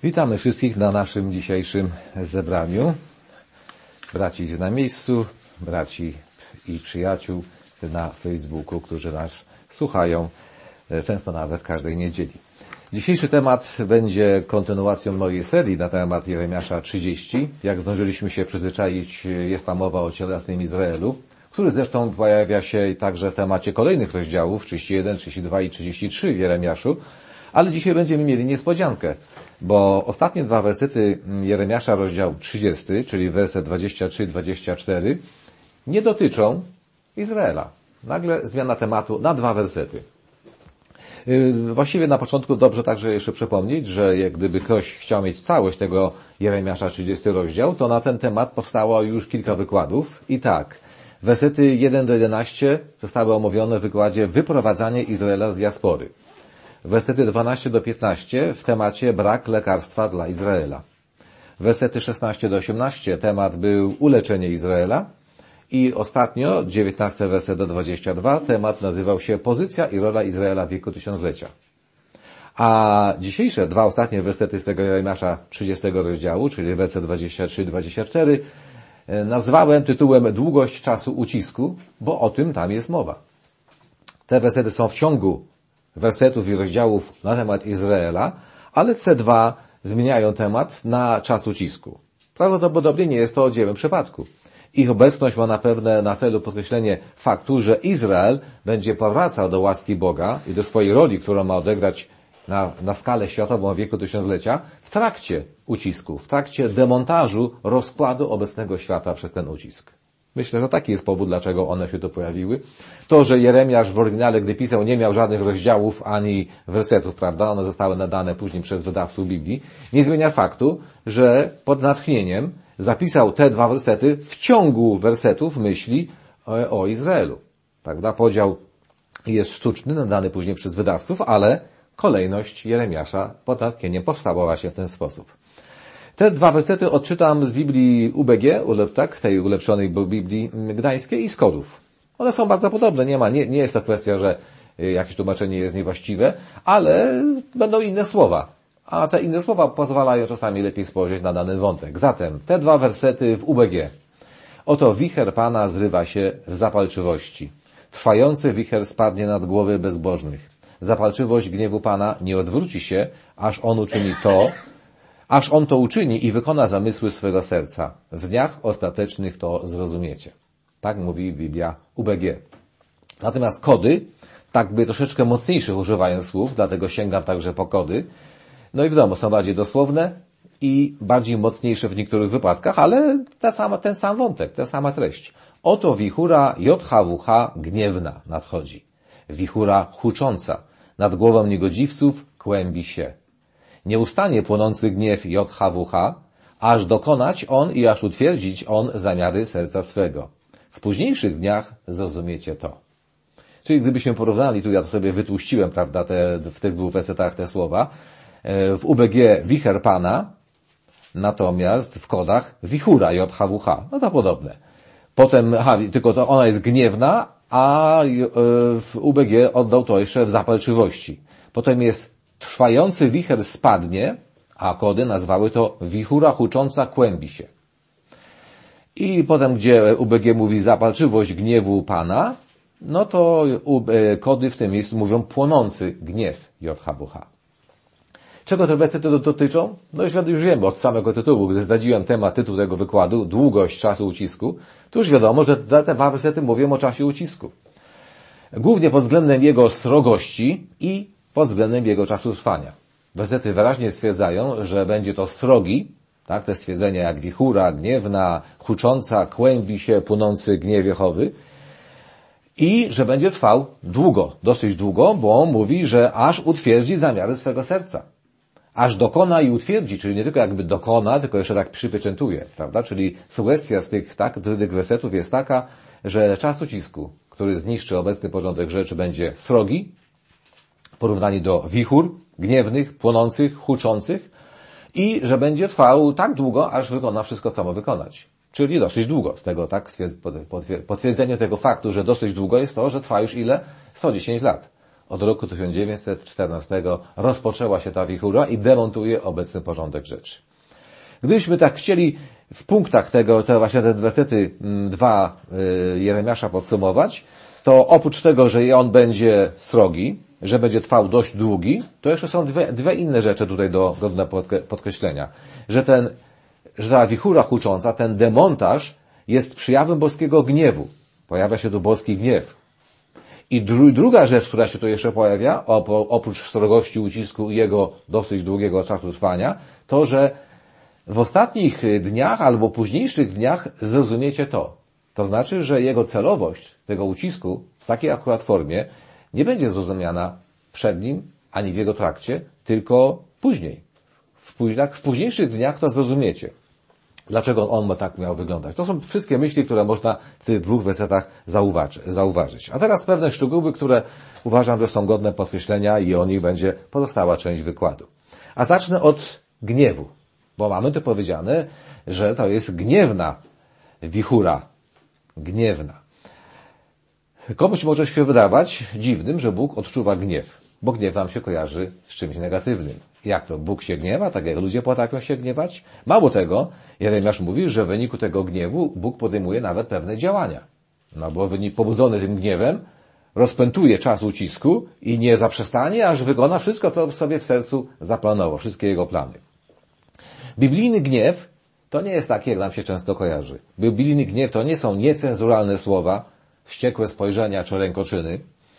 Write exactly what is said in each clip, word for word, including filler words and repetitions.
Witamy wszystkich na naszym dzisiejszym zebraniu. Braci na miejscu, braci i przyjaciół na Facebooku, którzy nas słuchają często nawet każdej niedzieli. Dzisiejszy temat będzie kontynuacją mojej serii na temat Jeremiasza trzydzieści. Jak zdążyliśmy się przyzwyczaić, jest tam mowa o cielesnym Izraelu, który zresztą pojawia się także w temacie kolejnych rozdziałów, trzydzieści jeden, trzydzieści dwa i trzydzieści trzy w Jeremiaszu. Ale dzisiaj będziemy mieli niespodziankę, bo ostatnie dwa wersety Jeremiasza, rozdział trzydziesty, czyli werset dwadzieścia trzy dwadzieścia cztery, nie dotyczą Izraela. Nagle zmiana tematu na dwa wersety. Właściwie na początku dobrze także jeszcze przypomnieć, że jak gdyby ktoś chciał mieć całość tego Jeremiasza trzydziesty rozdział, to na ten temat powstało już kilka wykładów. I tak, wersety jeden do jedenastu zostały omówione w wykładzie Wyprowadzanie Izraela z diaspory. Wersety dwanaście do piętnastu w temacie brak lekarstwa dla Izraela. Wersety szesnaście do osiemnastu temat był uleczenie Izraela. I ostatnio, dziewiętnasty werset do dwudziestego drugiego, temat nazywał się pozycja i rola Izraela w wieku tysiąclecia. A dzisiejsze dwa ostatnie wersety z tego Jeremiasza trzydziestego rozdziału, czyli werset dwadzieścia trzy dwadzieścia cztery, nazwałem tytułem Długość czasu ucisku, bo o tym tam jest mowa. Te wersety są w ciągu wersetów i rozdziałów na temat Izraela, ale te dwa zmieniają temat na czas ucisku. Prawdopodobnie nie jest to dziełem przypadku. Ich obecność ma na pewno na celu podkreślenie faktu, że Izrael będzie powracał do łaski Boga i do swojej roli, którą ma odegrać na, na skalę światową w wieku tysiąclecia, w trakcie ucisku, w trakcie demontażu rozkładu obecnego świata przez ten ucisk. Myślę, że taki jest powód, dlaczego one się tu pojawiły. To, że Jeremiasz w oryginale, gdy pisał, nie miał żadnych rozdziałów ani wersetów, prawda, one zostały nadane później przez wydawców Biblii, nie zmienia faktu, że pod natchnieniem zapisał te dwa wersety w ciągu wersetów myśli o, o Izraelu. Prawda? Podział jest sztuczny, nadany później przez wydawców, ale kolejność Jeremiasza pod natchnieniem powstała właśnie w ten sposób. Te dwa wersety odczytam z Biblii U B G, tak, tej ulepszonej Biblii Gdańskiej i z kodów. One są bardzo podobne, nie ma, nie, nie jest to kwestia, że jakieś tłumaczenie jest niewłaściwe, ale będą inne słowa. A te inne słowa pozwalają czasami lepiej spojrzeć na dany wątek. Zatem te dwa wersety w U B G. Oto wicher Pana zrywa się w zapalczywości. Trwający wicher spadnie nad głowy bezbożnych. Zapalczywość gniewu Pana nie odwróci się, aż On uczyni to, aż On to uczyni i wykona zamysły swego serca. W dniach ostatecznych to zrozumiecie. Tak mówi Biblia U B G. Natomiast kody, tak by troszeczkę mocniejszych używają słów, dlatego sięgam także po kody. No i wiadomo, są bardziej dosłowne i bardziej mocniejsze w niektórych wypadkach, ale ta sama, ten sam wątek, ta sama treść. Oto wichura J H W H gniewna nadchodzi. Wichura hucząca. Nad głową niegodziwców kłębi się. Nie ustanie płonący gniew J H W H, aż dokonać on i aż utwierdzić on zamiary serca swego. W późniejszych dniach zrozumiecie to. Czyli gdybyśmy porównali, tu ja to sobie wytłuściłem, prawda, te, w tych dwóch wersetach te słowa, w U B G wicher Pana, natomiast w kodach wichura J H W H. No to podobne. Potem, aha, tylko to ona jest gniewna, a w U B G oddał to jeszcze w zapalczywości. Potem jest trwający wicher spadnie, a kody nazwały to wichura hucząca kłębi się. I potem, gdzie U B G mówi zapalczywość gniewu Pana, no to kody w tym miejscu mówią płonący gniew J H W H. Czego te wersety dotyczą? No już, już wiemy od samego tytułu, gdy zdradziłem temat, tytuł tego wykładu, długość czasu ucisku, to już wiadomo, że te dwa wersety mówią o czasie ucisku. Głównie pod względem jego srogości i pod względem jego czasu trwania. Wersety wyraźnie stwierdzają, że będzie to srogi, tak, te stwierdzenia jak wichura, gniewna, hucząca, kłębi się, płonący gniew Jehowy, i że będzie trwał długo, dosyć długo, bo on mówi, że aż utwierdzi zamiary swego serca. Aż dokona i utwierdzi, czyli nie tylko jakby dokona, tylko jeszcze tak przypieczętuje, prawda? Czyli sugestia z tych, tak, tych wersetów jest taka, że czas ucisku, który zniszczy obecny porządek rzeczy, będzie srogi, w porównaniu do wichur, gniewnych, płonących, huczących, i że będzie trwał tak długo, aż wykona wszystko, co ma wykonać. Czyli dosyć długo. Z tego, tak, potwierdzenie tego faktu, że dosyć długo jest to, że trwa już ile? sto dziesięć lat. od roku tysiąc dziewięćset czternastego rozpoczęła się ta wichura i demontuje obecny porządek rzeczy. Gdybyśmy tak chcieli w punktach tego, te właśnie te wersety dwa Jeremiasza podsumować, to oprócz tego, że on będzie srogi, że będzie trwał dość długi, to jeszcze są dwie, dwie inne rzeczy tutaj do, godne podkreślenia. Że ten, że ta wichura hucząca, ten demontaż jest przejawem boskiego gniewu. Pojawia się tu boski gniew. I dru, druga rzecz, która się tu jeszcze pojawia, oprócz srogości ucisku i jego dosyć długiego czasu trwania, to, że w ostatnich dniach albo późniejszych dniach zrozumiecie to. To znaczy, że jego celowość tego ucisku w takiej akurat formie nie będzie zrozumiana przed nim, ani w jego trakcie, tylko później. W, tak, w późniejszych dniach to zrozumiecie. Dlaczego on ma tak miał wyglądać? To są wszystkie myśli, które można w tych dwóch wersetach zauważyć. A teraz pewne szczegóły, które uważam, że są godne podkreślenia i o nich będzie pozostała część wykładu. A zacznę od gniewu, bo mamy tu powiedziane, że to jest gniewna wichura. Gniewna. Komuś może się wydawać dziwnym, że Bóg odczuwa gniew, bo gniew nam się kojarzy z czymś negatywnym. Jak to? Bóg się gniewa, tak jak ludzie potrafią się gniewać? Mało tego, Jeremiasz mówi, że w wyniku tego gniewu Bóg podejmuje nawet pewne działania. No bo pobudzony tym gniewem rozpętuje czas ucisku i nie zaprzestanie, aż wykona wszystko, co sobie w sercu zaplanował, wszystkie jego plany. Biblijny gniew to nie jest takie, jak nam się często kojarzy. Biblijny gniew to nie są niecenzuralne słowa, wściekłe spojrzenia czy rękoczyny,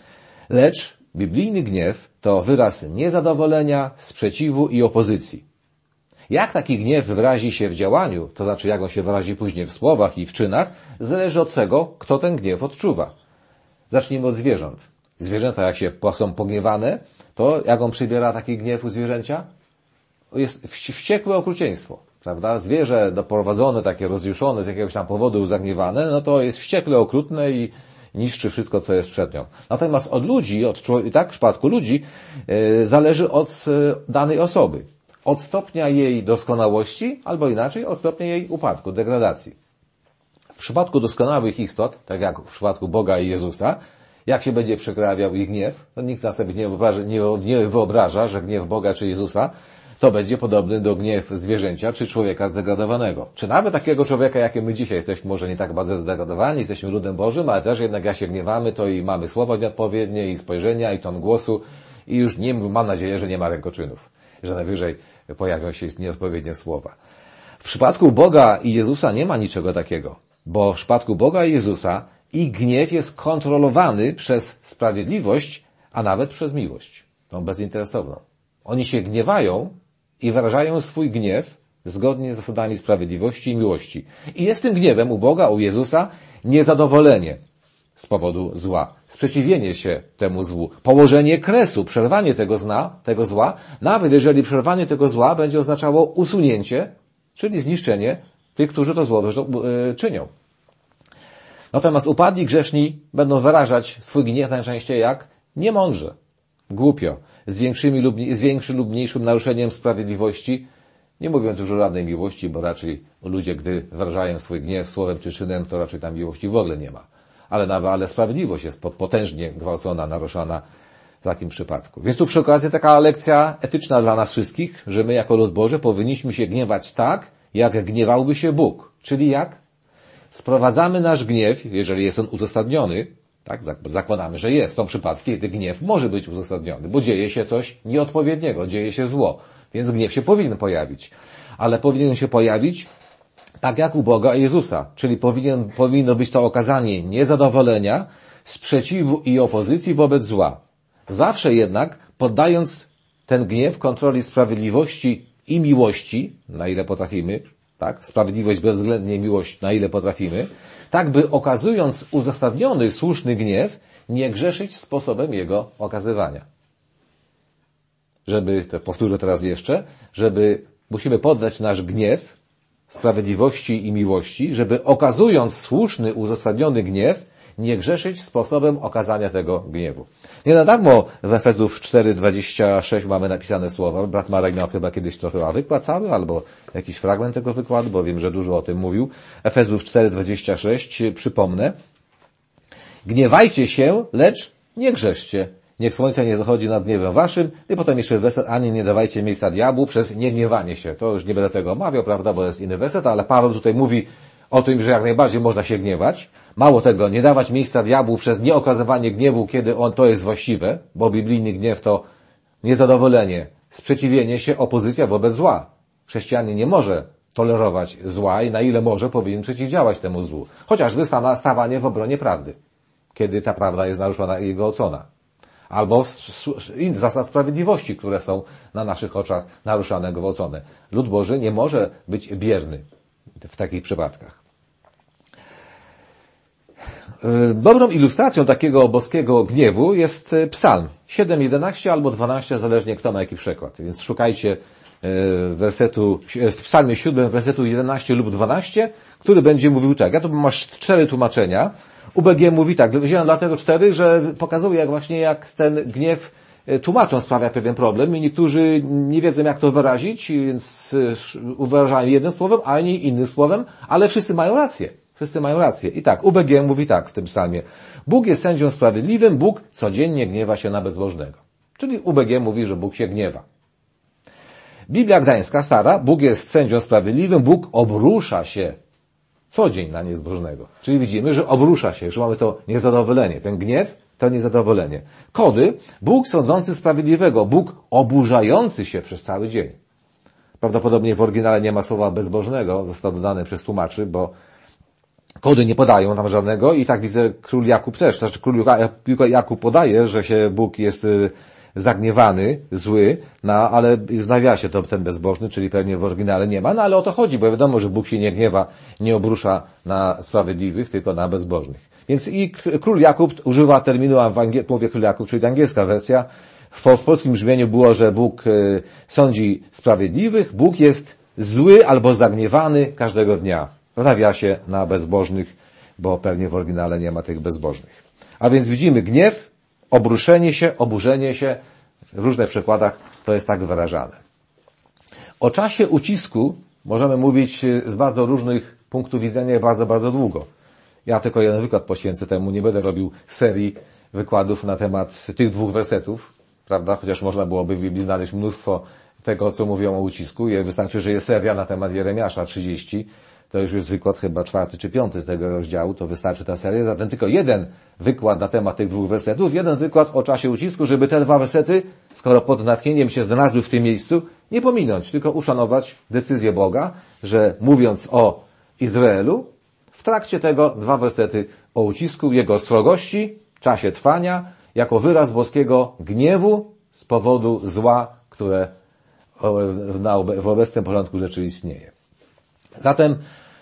lecz biblijny gniew to wyraz niezadowolenia, sprzeciwu i opozycji. Jak taki gniew wyrazi się w działaniu, to znaczy jak on się wyrazi później w słowach i w czynach, zależy od tego, kto ten gniew odczuwa. Zacznijmy od zwierząt. Zwierzęta, jak się są pogniewane, to jak on przybiera taki gniew u zwierzęcia? Jest wściekłe okrucieństwo. Prawda? Zwierzę doprowadzone, takie rozjuszone, z jakiegoś tam powodu zagniewane, no to jest wściekle okrutne i niszczy wszystko, co jest przed nią. Natomiast od ludzi, od człowieka, tak w przypadku ludzi, yy, zależy od yy, danej osoby. Od stopnia jej doskonałości, albo inaczej, od stopnia jej upadku, degradacji. W przypadku doskonałych istot, tak jak w przypadku Boga i Jezusa, jak się będzie przekrawiał ich gniew, to nikt na sobie nie wyobraża, nie, nie wyobraża, że gniew Boga czy Jezusa to będzie podobny do gniew zwierzęcia czy człowieka zdegradowanego. Czy nawet takiego człowieka, jakim my dzisiaj jesteśmy, może nie tak bardzo zdegradowani, jesteśmy ludem Bożym, ale też jednak jak się gniewamy, to i mamy słowa nieodpowiednie, i spojrzenia, i ton głosu, i już nie, mam nadzieję, że nie ma rękoczynów, że najwyżej pojawią się nieodpowiednie słowa. W przypadku Boga i Jezusa nie ma niczego takiego, bo w przypadku Boga i Jezusa ich gniew jest kontrolowany przez sprawiedliwość, a nawet przez miłość, tą bezinteresowną. Oni się gniewają i wyrażają swój gniew zgodnie z zasadami sprawiedliwości i miłości. I jest tym gniewem u Boga, u Jezusa niezadowolenie z powodu zła, sprzeciwienie się temu złu, położenie kresu, przerwanie tego, zna, tego zła, nawet jeżeli przerwanie tego zła będzie oznaczało usunięcie, czyli zniszczenie tych, którzy to zło czynią. Natomiast upadli grzeszni będą wyrażać swój gniew najczęściej jak? Niemądrze, głupio, z, większymi lub, z większym lub mniejszym naruszeniem sprawiedliwości, nie mówiąc już o żadnej miłości, bo raczej ludzie, gdy wyrażają swój gniew słowem czy czynem, to raczej tam miłości w ogóle nie ma. Ale, nawet, ale sprawiedliwość jest potężnie gwałcona, naruszana w takim przypadku. Więc tu przy okazji taka lekcja etyczna dla nas wszystkich, że my jako lud Boży powinniśmy się gniewać tak, jak gniewałby się Bóg. Czyli jak? Sprowadzamy nasz gniew, jeżeli jest on uzasadniony, tak, zakładamy, że jest. Są przypadki, kiedy gniew może być uzasadniony, bo dzieje się coś nieodpowiedniego, dzieje się zło, więc gniew się powinien pojawić. Ale powinien się pojawić tak jak u Boga i Jezusa, czyli powinien, powinno być to okazanie niezadowolenia, sprzeciwu i opozycji wobec zła. Zawsze jednak poddając ten gniew kontroli sprawiedliwości i miłości, na ile potrafimy, tak, sprawiedliwość bezwzględnie miłość, na ile potrafimy, tak by okazując uzasadniony, słuszny gniew, nie grzeszyć sposobem jego okazywania. Żeby, to powtórzę teraz jeszcze, żeby musimy poddać nasz gniew sprawiedliwości i miłości, żeby okazując słuszny, uzasadniony gniew, nie grzeszyć sposobem okazania tego gniewu. Nie na darmo w Efezów cztery dwadzieścia sześć mamy napisane słowa. Brat Marek miał chyba kiedyś trochę wykład cały, albo jakiś fragment tego wykładu, bo wiem, że dużo o tym mówił. Efezów cztery dwadzieścia sześć, przypomnę. Gniewajcie się, lecz nie grzeszcie. Niech słońce nie zachodzi nad gniewem waszym. I potem jeszcze werset, ani nie dawajcie miejsca diabłu przez niegniewanie się. To już nie będę tego omawiał, prawda, bo jest inny werset, ale Paweł tutaj mówi o tym, że jak najbardziej można się gniewać. Mało tego, nie dawać miejsca diabłu przez nieokazywanie gniewu, kiedy on to jest właściwe, bo biblijny gniew to niezadowolenie, sprzeciwienie się, opozycja wobec zła. Chrześcijanin nie może tolerować zła i na ile może powinien przeciwdziałać temu złu. Chociażby stawanie w obronie prawdy, kiedy ta prawda jest naruszona i jego ocona. Albo zasad sprawiedliwości, które są na naszych oczach naruszane, gwałcone. Lud Boży nie może być bierny w takich przypadkach. Dobrą ilustracją takiego boskiego gniewu jest Psalm siedem, jedenaście albo dwanaście, zależnie kto ma jaki przekład. Więc szukajcie wersetu, w Psalmie siódmym, wersetu jedenaście lub dwanaście, który będzie mówił tak. Ja tu mam cztery tłumaczenia. U B G mówi tak, wziąłem dlatego cztery, że pokazuje jak właśnie jak ten gniew tłumaczą sprawia pewien problem i niektórzy nie wiedzą jak to wyrazić, więc wyrażają jednym słowem, a nie innym słowem, ale wszyscy mają rację. Wszyscy mają rację. I tak, U B G mówi tak w tym psalmie. Bóg jest sędzią sprawiedliwym, Bóg codziennie gniewa się na bezbożnego. Czyli U B G mówi, że Bóg się gniewa. Biblia Gdańska stara, Bóg jest sędzią sprawiedliwym, Bóg obrusza się co dzień na niezbożnego. Czyli widzimy, że obrusza się, że mamy to niezadowolenie. Ten gniew to niezadowolenie. Kody, Bóg sądzący sprawiedliwego, Bóg oburzający się przez cały dzień. Prawdopodobnie w oryginale nie ma słowa bezbożnego, zostało dodane przez tłumaczy, bo kody nie podają tam żadnego i tak widzę król Jakub też. Znaczy król Jakub podaje, że się Bóg jest zagniewany, zły, no ale w nawiasie to ten bezbożny, czyli pewnie w oryginale nie ma, no ale o to chodzi, bo wiadomo, że Bóg się nie gniewa, nie obrusza na sprawiedliwych, tylko na bezbożnych. Więc i król Jakub używa terminu, a w angiel... mówię król Jakub, czyli angielska wersja, w, w polskim brzmieniu było, że Bóg y, sądzi sprawiedliwych, Bóg jest zły albo zagniewany każdego dnia. W nawiasie na bezbożnych, bo pewnie w oryginale nie ma tych bezbożnych. A więc widzimy gniew, obruszenie się, oburzenie się, w różnych przykładach to jest tak wyrażane. O czasie ucisku możemy mówić z bardzo różnych punktów widzenia bardzo, bardzo długo. Ja tylko jeden wykład poświęcę temu, nie będę robił serii wykładów na temat tych dwóch wersetów, prawda? Chociaż można byłoby w Biblii znaleźć mnóstwo tego, co mówią o ucisku. Wystarczy, że jest seria na temat Jeremiasza trzydzieści. To już jest wykład chyba czwarty czy piąty z tego rozdziału, to wystarczy ta seria. Zatem tylko jeden wykład na temat tych dwóch wersetów, jeden wykład o czasie ucisku, żeby te dwa wersety, skoro pod natchnieniem się znalazły w tym miejscu, nie pominąć, tylko uszanować decyzję Boga, że mówiąc o Izraelu, w trakcie tego dwa wersety o ucisku, jego srogości, czasie trwania, jako wyraz boskiego gniewu z powodu zła, które w obecnym porządku rzeczy istnieje. Zatem,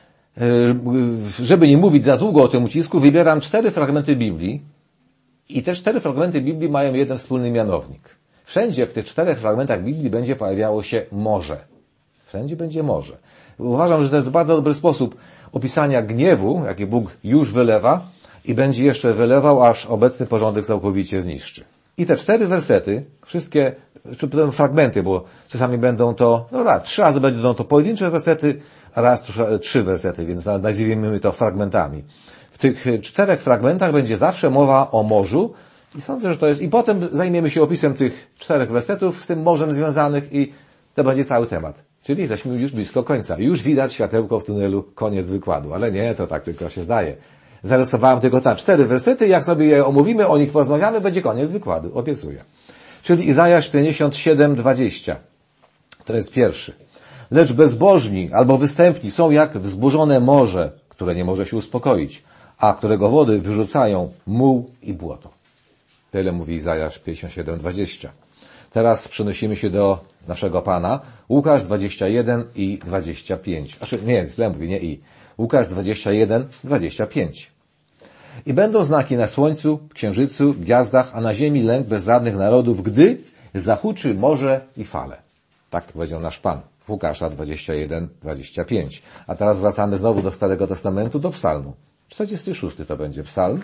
żeby nie mówić za długo o tym ucisku, wybieram cztery fragmenty Biblii i te cztery fragmenty Biblii mają jeden wspólny mianownik. Wszędzie w tych czterech fragmentach Biblii będzie pojawiało się morze. Wszędzie będzie morze. Uważam, że to jest bardzo dobry sposób opisania gniewu, jaki Bóg już wylewa i będzie jeszcze wylewał, aż obecny porządek całkowicie zniszczy. I te cztery wersety, wszystkie czy fragmenty, bo czasami będą to, no raz, trzy razy będą to pojedyncze wersety, a raz trzy wersety, więc nazwijmy to fragmentami. W tych czterech fragmentach będzie zawsze mowa o morzu i sądzę, że to jest, i potem zajmiemy się opisem tych czterech wersetów z tym morzem związanych i to będzie cały temat. Czyli jesteśmy już blisko końca. Już widać światełko w tunelu, koniec wykładu, ale nie, to tak tylko się zdaje. Zarysowałem tylko tam cztery wersety, jak sobie je omówimy, o nich porozmawiamy, będzie koniec wykładu, obiecuję. Czyli Izajasz pięćdziesiąt siedem, dwadzieścia. To jest pierwszy. Lecz bezbożni albo występni są jak wzburzone morze, które nie może się uspokoić, a którego wody wyrzucają muł i błoto. Tyle mówi Izajasz pięćdziesiąt siedem, dwadzieścia. Teraz przenosimy się do naszego Pana. Łukasz dwadzieścia jeden i dwadzieścia pięć. Znaczy, nie, źle mówię, nie i. Łukasz dwadzieścia jeden, dwadzieścia pięć. I będą znaki na słońcu, księżycu, gwiazdach, a na ziemi lęk bezradnych narodów, gdy zahuczy morze i fale. Tak powiedział nasz Pan w Łukasza dwadzieścia jeden, dwadzieścia pięć. A teraz wracamy znowu do Starego Testamentu, do Psalmu. czterdziesty szósty to będzie Psalm.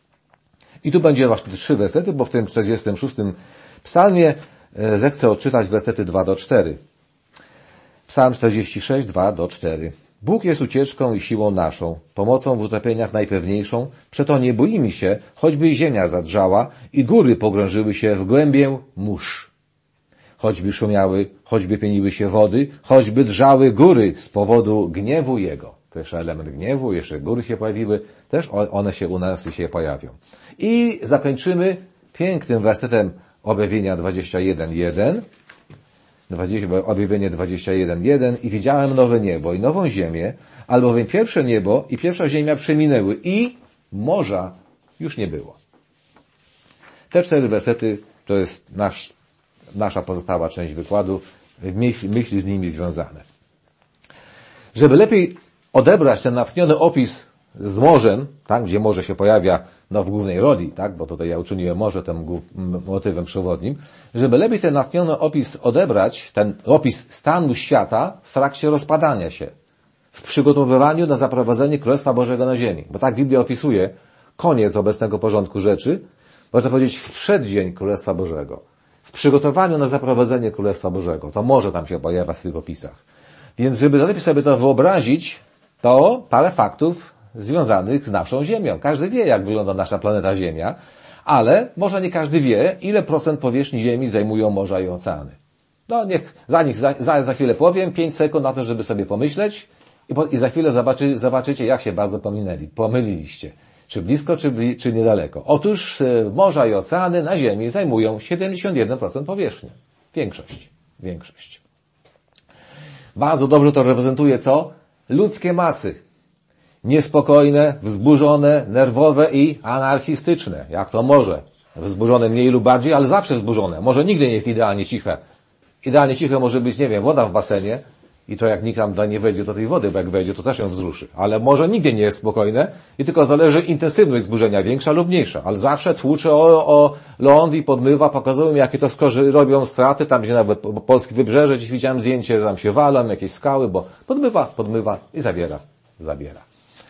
I tu będzie właśnie trzy wersety, bo w tym czterdziestym szóstym Psalmie zechcę odczytać wersety dwa do czterech. Psalm czterdzieści sześć, dwa do czterech. Bóg jest ucieczką i siłą naszą, pomocą w utrapieniach najpewniejszą, przeto nie boimy się, choćby ziemia zadrżała i góry pogrążyły się w głębię mórz. Choćby szumiały, choćby pieniły się wody, choćby drżały góry z powodu gniewu Jego. To jeszcze element gniewu, jeszcze góry się pojawiły, też one się u nas się pojawią. I zakończymy pięknym wersetem Objawienia dwadzieścia jeden jeden. Objawienie dwadzieścia jeden jeden. I widziałem nowe niebo i nową ziemię, albowiem pierwsze niebo i pierwsza ziemia przeminęły i morza już nie było. Te cztery wersety to jest nasz, nasza pozostała część wykładu, myśli, myśli z nimi związane. Żeby lepiej odebrać ten natchniony opis z morzem, tak, gdzie morze się pojawia no, w głównej roli, tak, bo tutaj ja uczyniłem morze tym motywem przewodnim, żeby lepiej ten natchniony opis odebrać, ten opis stanu świata w trakcie rozpadania się, w przygotowywaniu na zaprowadzenie Królestwa Bożego na ziemi. Bo tak Biblia opisuje koniec obecnego porządku rzeczy, można powiedzieć w przeddzień Królestwa Bożego, w przygotowaniu na zaprowadzenie Królestwa Bożego. To morze tam się pojawia w tych opisach. Więc żeby lepiej sobie to wyobrazić, to parę faktów związanych z naszą Ziemią. Każdy wie, jak wygląda nasza planeta Ziemia, ale może nie każdy wie, ile procent powierzchni Ziemi zajmują morza i oceany. No niech za nich za, za, za chwilę powiem, pięć sekund na to, żeby sobie pomyśleć i, po, i za chwilę zobaczy, zobaczycie, jak się bardzo pominęli, pomyliliście. Czy blisko, czy, bli, czy niedaleko. Otóż e, morza i oceany na Ziemi zajmują siedemdziesiąt jeden procent powierzchni. Większość. Większość. Bardzo dobrze to reprezentuje co? Ludzkie masy. Niespokojne, wzburzone, nerwowe i anarchistyczne. Jak to może? Wzburzone mniej lub bardziej, ale zawsze wzburzone. Może nigdy nie jest idealnie ciche. Idealnie ciche może być, nie wiem, woda w basenie i to jak nikt tam nie wejdzie do tej wody, bo jak wejdzie, to też ją wzruszy. Ale może nigdy nie jest spokojne i tylko zależy intensywność wzburzenia, większa lub mniejsza. Ale zawsze tłucze o, o ląd i podmywa, pokazują mi, jakie to skorzy robią straty, tam gdzie nawet polskie wybrzeże, gdzieś widziałem zdjęcie, że tam się walą, jakieś skały, bo podmywa, podmywa i zabiera, zabiera.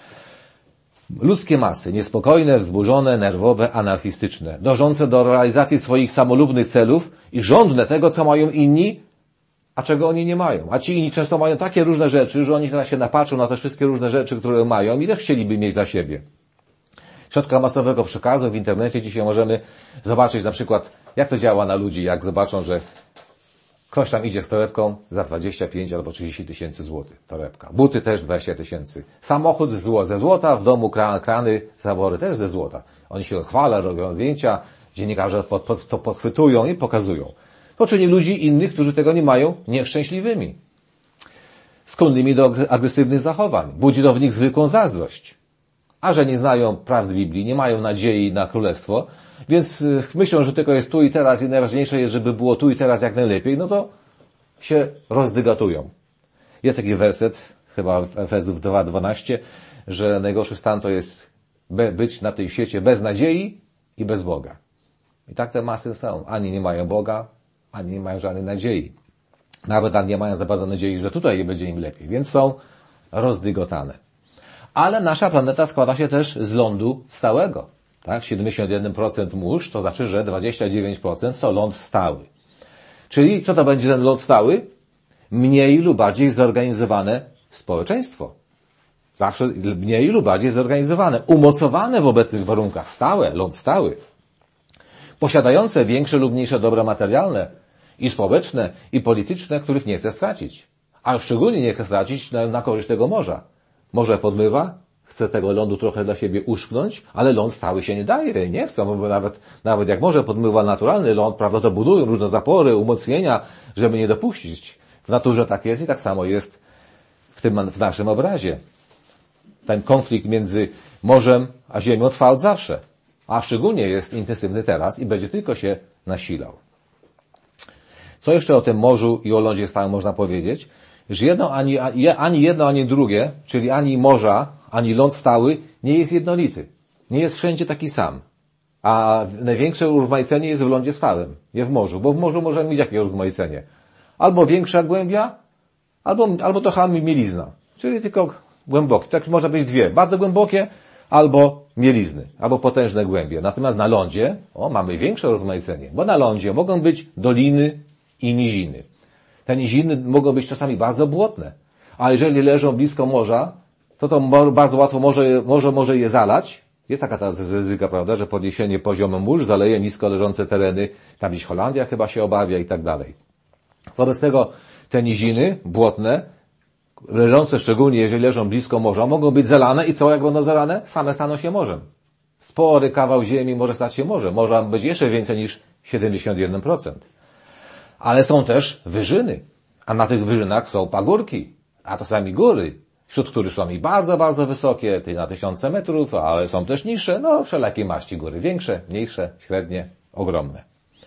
Ludzkie masy, niespokojne, wzburzone, nerwowe, anarchistyczne, dążące do realizacji swoich samolubnych celów i żądne tego, co mają inni, a czego oni nie mają. A ci inni często mają takie różne rzeczy, że oni teraz się napatrzą na te wszystkie różne rzeczy, które mają i też chcieliby mieć dla siebie. W środkach masowego przekazu w internecie dzisiaj możemy zobaczyć na przykład, jak to działa na ludzi, jak zobaczą, że ktoś tam idzie z torebką za dwadzieścia pięć albo trzydzieści tysięcy złotych. Torebka. Buty też dwadzieścia tysięcy. Samochód ze złota, w domu kran, krany, zawory też ze złota. Oni się chwalą, robią zdjęcia, dziennikarze pod, pod, to podchwytują i pokazują. To czyni ludzi innych, którzy tego nie mają, nieszczęśliwymi. Skłonnymi do agresywnych zachowań. Budzi to w nich zwykłą zazdrość. A że nie znają prawd Biblii, nie mają nadziei na królestwo, więc myślą, że tylko jest tu i teraz i najważniejsze jest, żeby było tu i teraz jak najlepiej, no to się rozdygatują. Jest taki werset, chyba w Efezów dwa dwanaście, że najgorszy stan to jest być na tej świecie bez nadziei i bez Boga. I tak te masy są. Ani nie mają Boga, ani nie mają żadnej nadziei. Nawet ani nie mają za bardzo nadziei, że tutaj będzie im lepiej, więc są rozdygotane. Ale nasza planeta składa się też z lądu stałego. Tak? siedemdziesiąt jeden procent mórz, to znaczy, że dwadzieścia dziewięć procent to ląd stały. Czyli co to będzie ten ląd stały? Mniej lub bardziej zorganizowane społeczeństwo. Zawsze mniej lub bardziej zorganizowane. Umocowane w obecnych warunkach. Stałe, ląd stały. Posiadające większe lub mniejsze dobra materialne i społeczne i polityczne, których nie chce stracić. A szczególnie nie chce stracić na, na korzyść tego morza. Morze podmywa, chce tego lądu trochę dla siebie uszknąć, ale ląd stały się nie daje, nie chce, bo nawet, nawet jak morze podmywa naturalny ląd, prawda, to budują różne zapory, umocnienia, żeby nie dopuścić. W naturze tak jest i tak samo jest w tym, w naszym obrazie. Ten konflikt między morzem a ziemią trwa od zawsze, a szczególnie jest intensywny teraz i będzie tylko się nasilał. Co jeszcze o tym morzu i o lądzie stałym można powiedzieć? Że jedno, ani, ani jedno, ani drugie, czyli ani morza, ani ląd stały, nie jest jednolity. Nie jest wszędzie taki sam. A największe urozmaicenie jest w lądzie stałym, nie w morzu, bo w morzu możemy mieć jakie urozmaicenie? Albo większa głębia, albo, albo trochę mielizna, czyli tylko głębokie. Tak może być dwie, bardzo głębokie, albo mielizny, albo potężne głębie. Natomiast na lądzie, o, mamy większe urozmaicenie, bo na lądzie mogą być doliny i niziny. Te niziny mogą być czasami bardzo błotne, a jeżeli leżą blisko morza, to to bardzo łatwo może, może, może je zalać. Jest taka teraz ryzyka, prawda, że podniesienie poziomu mórz zaleje nisko leżące tereny, tam gdzieś Holandia chyba się obawia i tak dalej. Wobec tego te niziny błotne, leżące szczególnie, jeżeli leżą blisko morza, mogą być zalane i co, jak będą zalane? Same staną się morzem. Spory kawał ziemi może stać się morzem. Może być jeszcze więcej niż siedemdziesiąt jeden procent. Ale są też wyżyny, a na tych wyżynach są pagórki, a czasami góry, wśród których są i bardzo, bardzo wysokie, na tysiące metrów, ale są też niższe, no wszelakiej maści góry, większe, mniejsze, średnie, ogromne.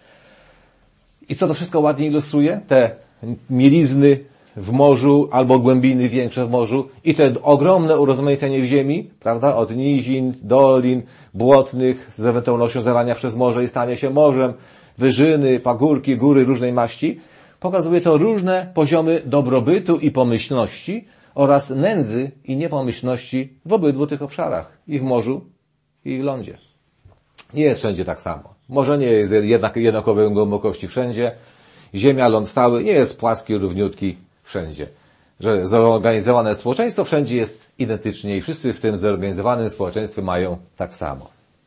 I co to wszystko ładnie ilustruje? Te mielizny w morzu albo głębiny większe w morzu i te ogromne urozmaicenie w ziemi, prawda, od nizin, dolin, błotnych, z ewentualnością zalania przez morze i stanie się morzem, wyżyny, pagórki, góry różnej maści, pokazuje to różne poziomy dobrobytu i pomyślności oraz nędzy i niepomyślności w obydwu tych obszarach, i w morzu, i w lądzie. Nie jest wszędzie tak samo. Morze nie jest jednak jednakowej głębokości wszędzie. Ziemia, ląd stały nie jest płaski, równiutki wszędzie. Że zorganizowane społeczeństwo wszędzie jest identycznie i wszyscy w tym zorganizowanym społeczeństwie mają tak samo.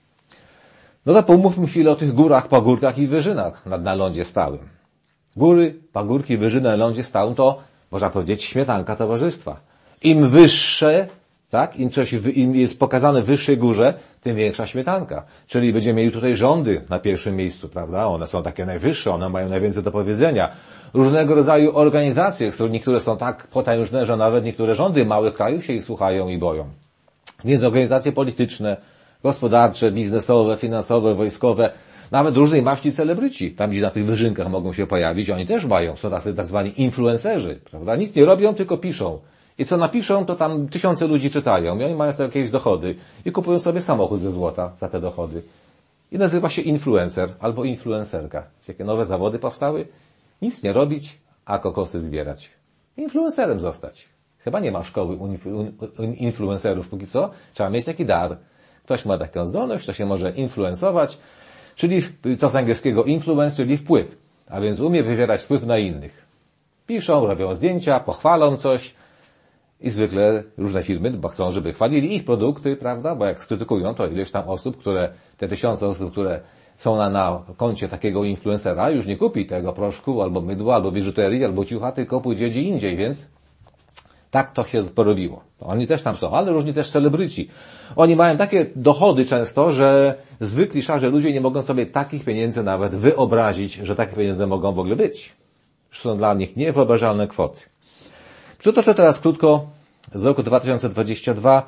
No to pomówmy chwilę o tych górach, pagórkach i wyżynach na, na lądzie stałym. Góry, pagórki, wyżyny na lądzie stałym to, można powiedzieć, śmietanka towarzystwa. Im wyższe, tak, im coś im jest pokazane w wyższej górze, tym większa śmietanka. Czyli będziemy mieli tutaj rządy na pierwszym miejscu, prawda? One są takie najwyższe, one mają najwięcej do powiedzenia. Różnego rodzaju organizacje, z których niektóre są tak potężne, że nawet niektóre rządy małych krajów się ich słuchają i boją. Więc organizacje polityczne, gospodarcze, biznesowe, finansowe, wojskowe, nawet różnej maści celebryci, tam gdzie na tych wyżynkach mogą się pojawić, oni też mają, są tacy tak zwani influencerzy, prawda? Nic nie robią, tylko piszą. I co napiszą, to tam tysiące ludzi czytają i oni mają z tego jakieś dochody i kupują sobie samochód ze złota za te dochody. I nazywa się influencer albo influencerka. Jakie nowe zawody powstały? Nic nie robić, a kokosy zbierać. Influencerem zostać. Chyba nie ma szkoły influencerów póki co. Trzeba mieć taki dar. Ktoś ma taką zdolność, to się może influencować, czyli to z angielskiego influence, czyli wpływ. A więc umie wywierać wpływ na innych. Piszą, robią zdjęcia, pochwalą coś i zwykle różne firmy bo chcą, żeby chwalili ich produkty, prawda? Bo jak skrytykują, to ileś tam osób, które, te tysiące osób, które są na, na koncie takiego influencera, już nie kupi tego proszku, albo mydła, albo biżuterii, albo ciucha, tylko pójdzie gdzie indziej, więc tak to się porobiło. Oni też tam są, ale różni też celebryci. Oni mają takie dochody często, że zwykli szarzy ludzie nie mogą sobie takich pieniędzy nawet wyobrazić, że takie pieniądze mogą w ogóle być. Są dla nich niewyobrażalne kwoty. Przytoczę teraz krótko z roku dwa tysiące dwudziestego drugiego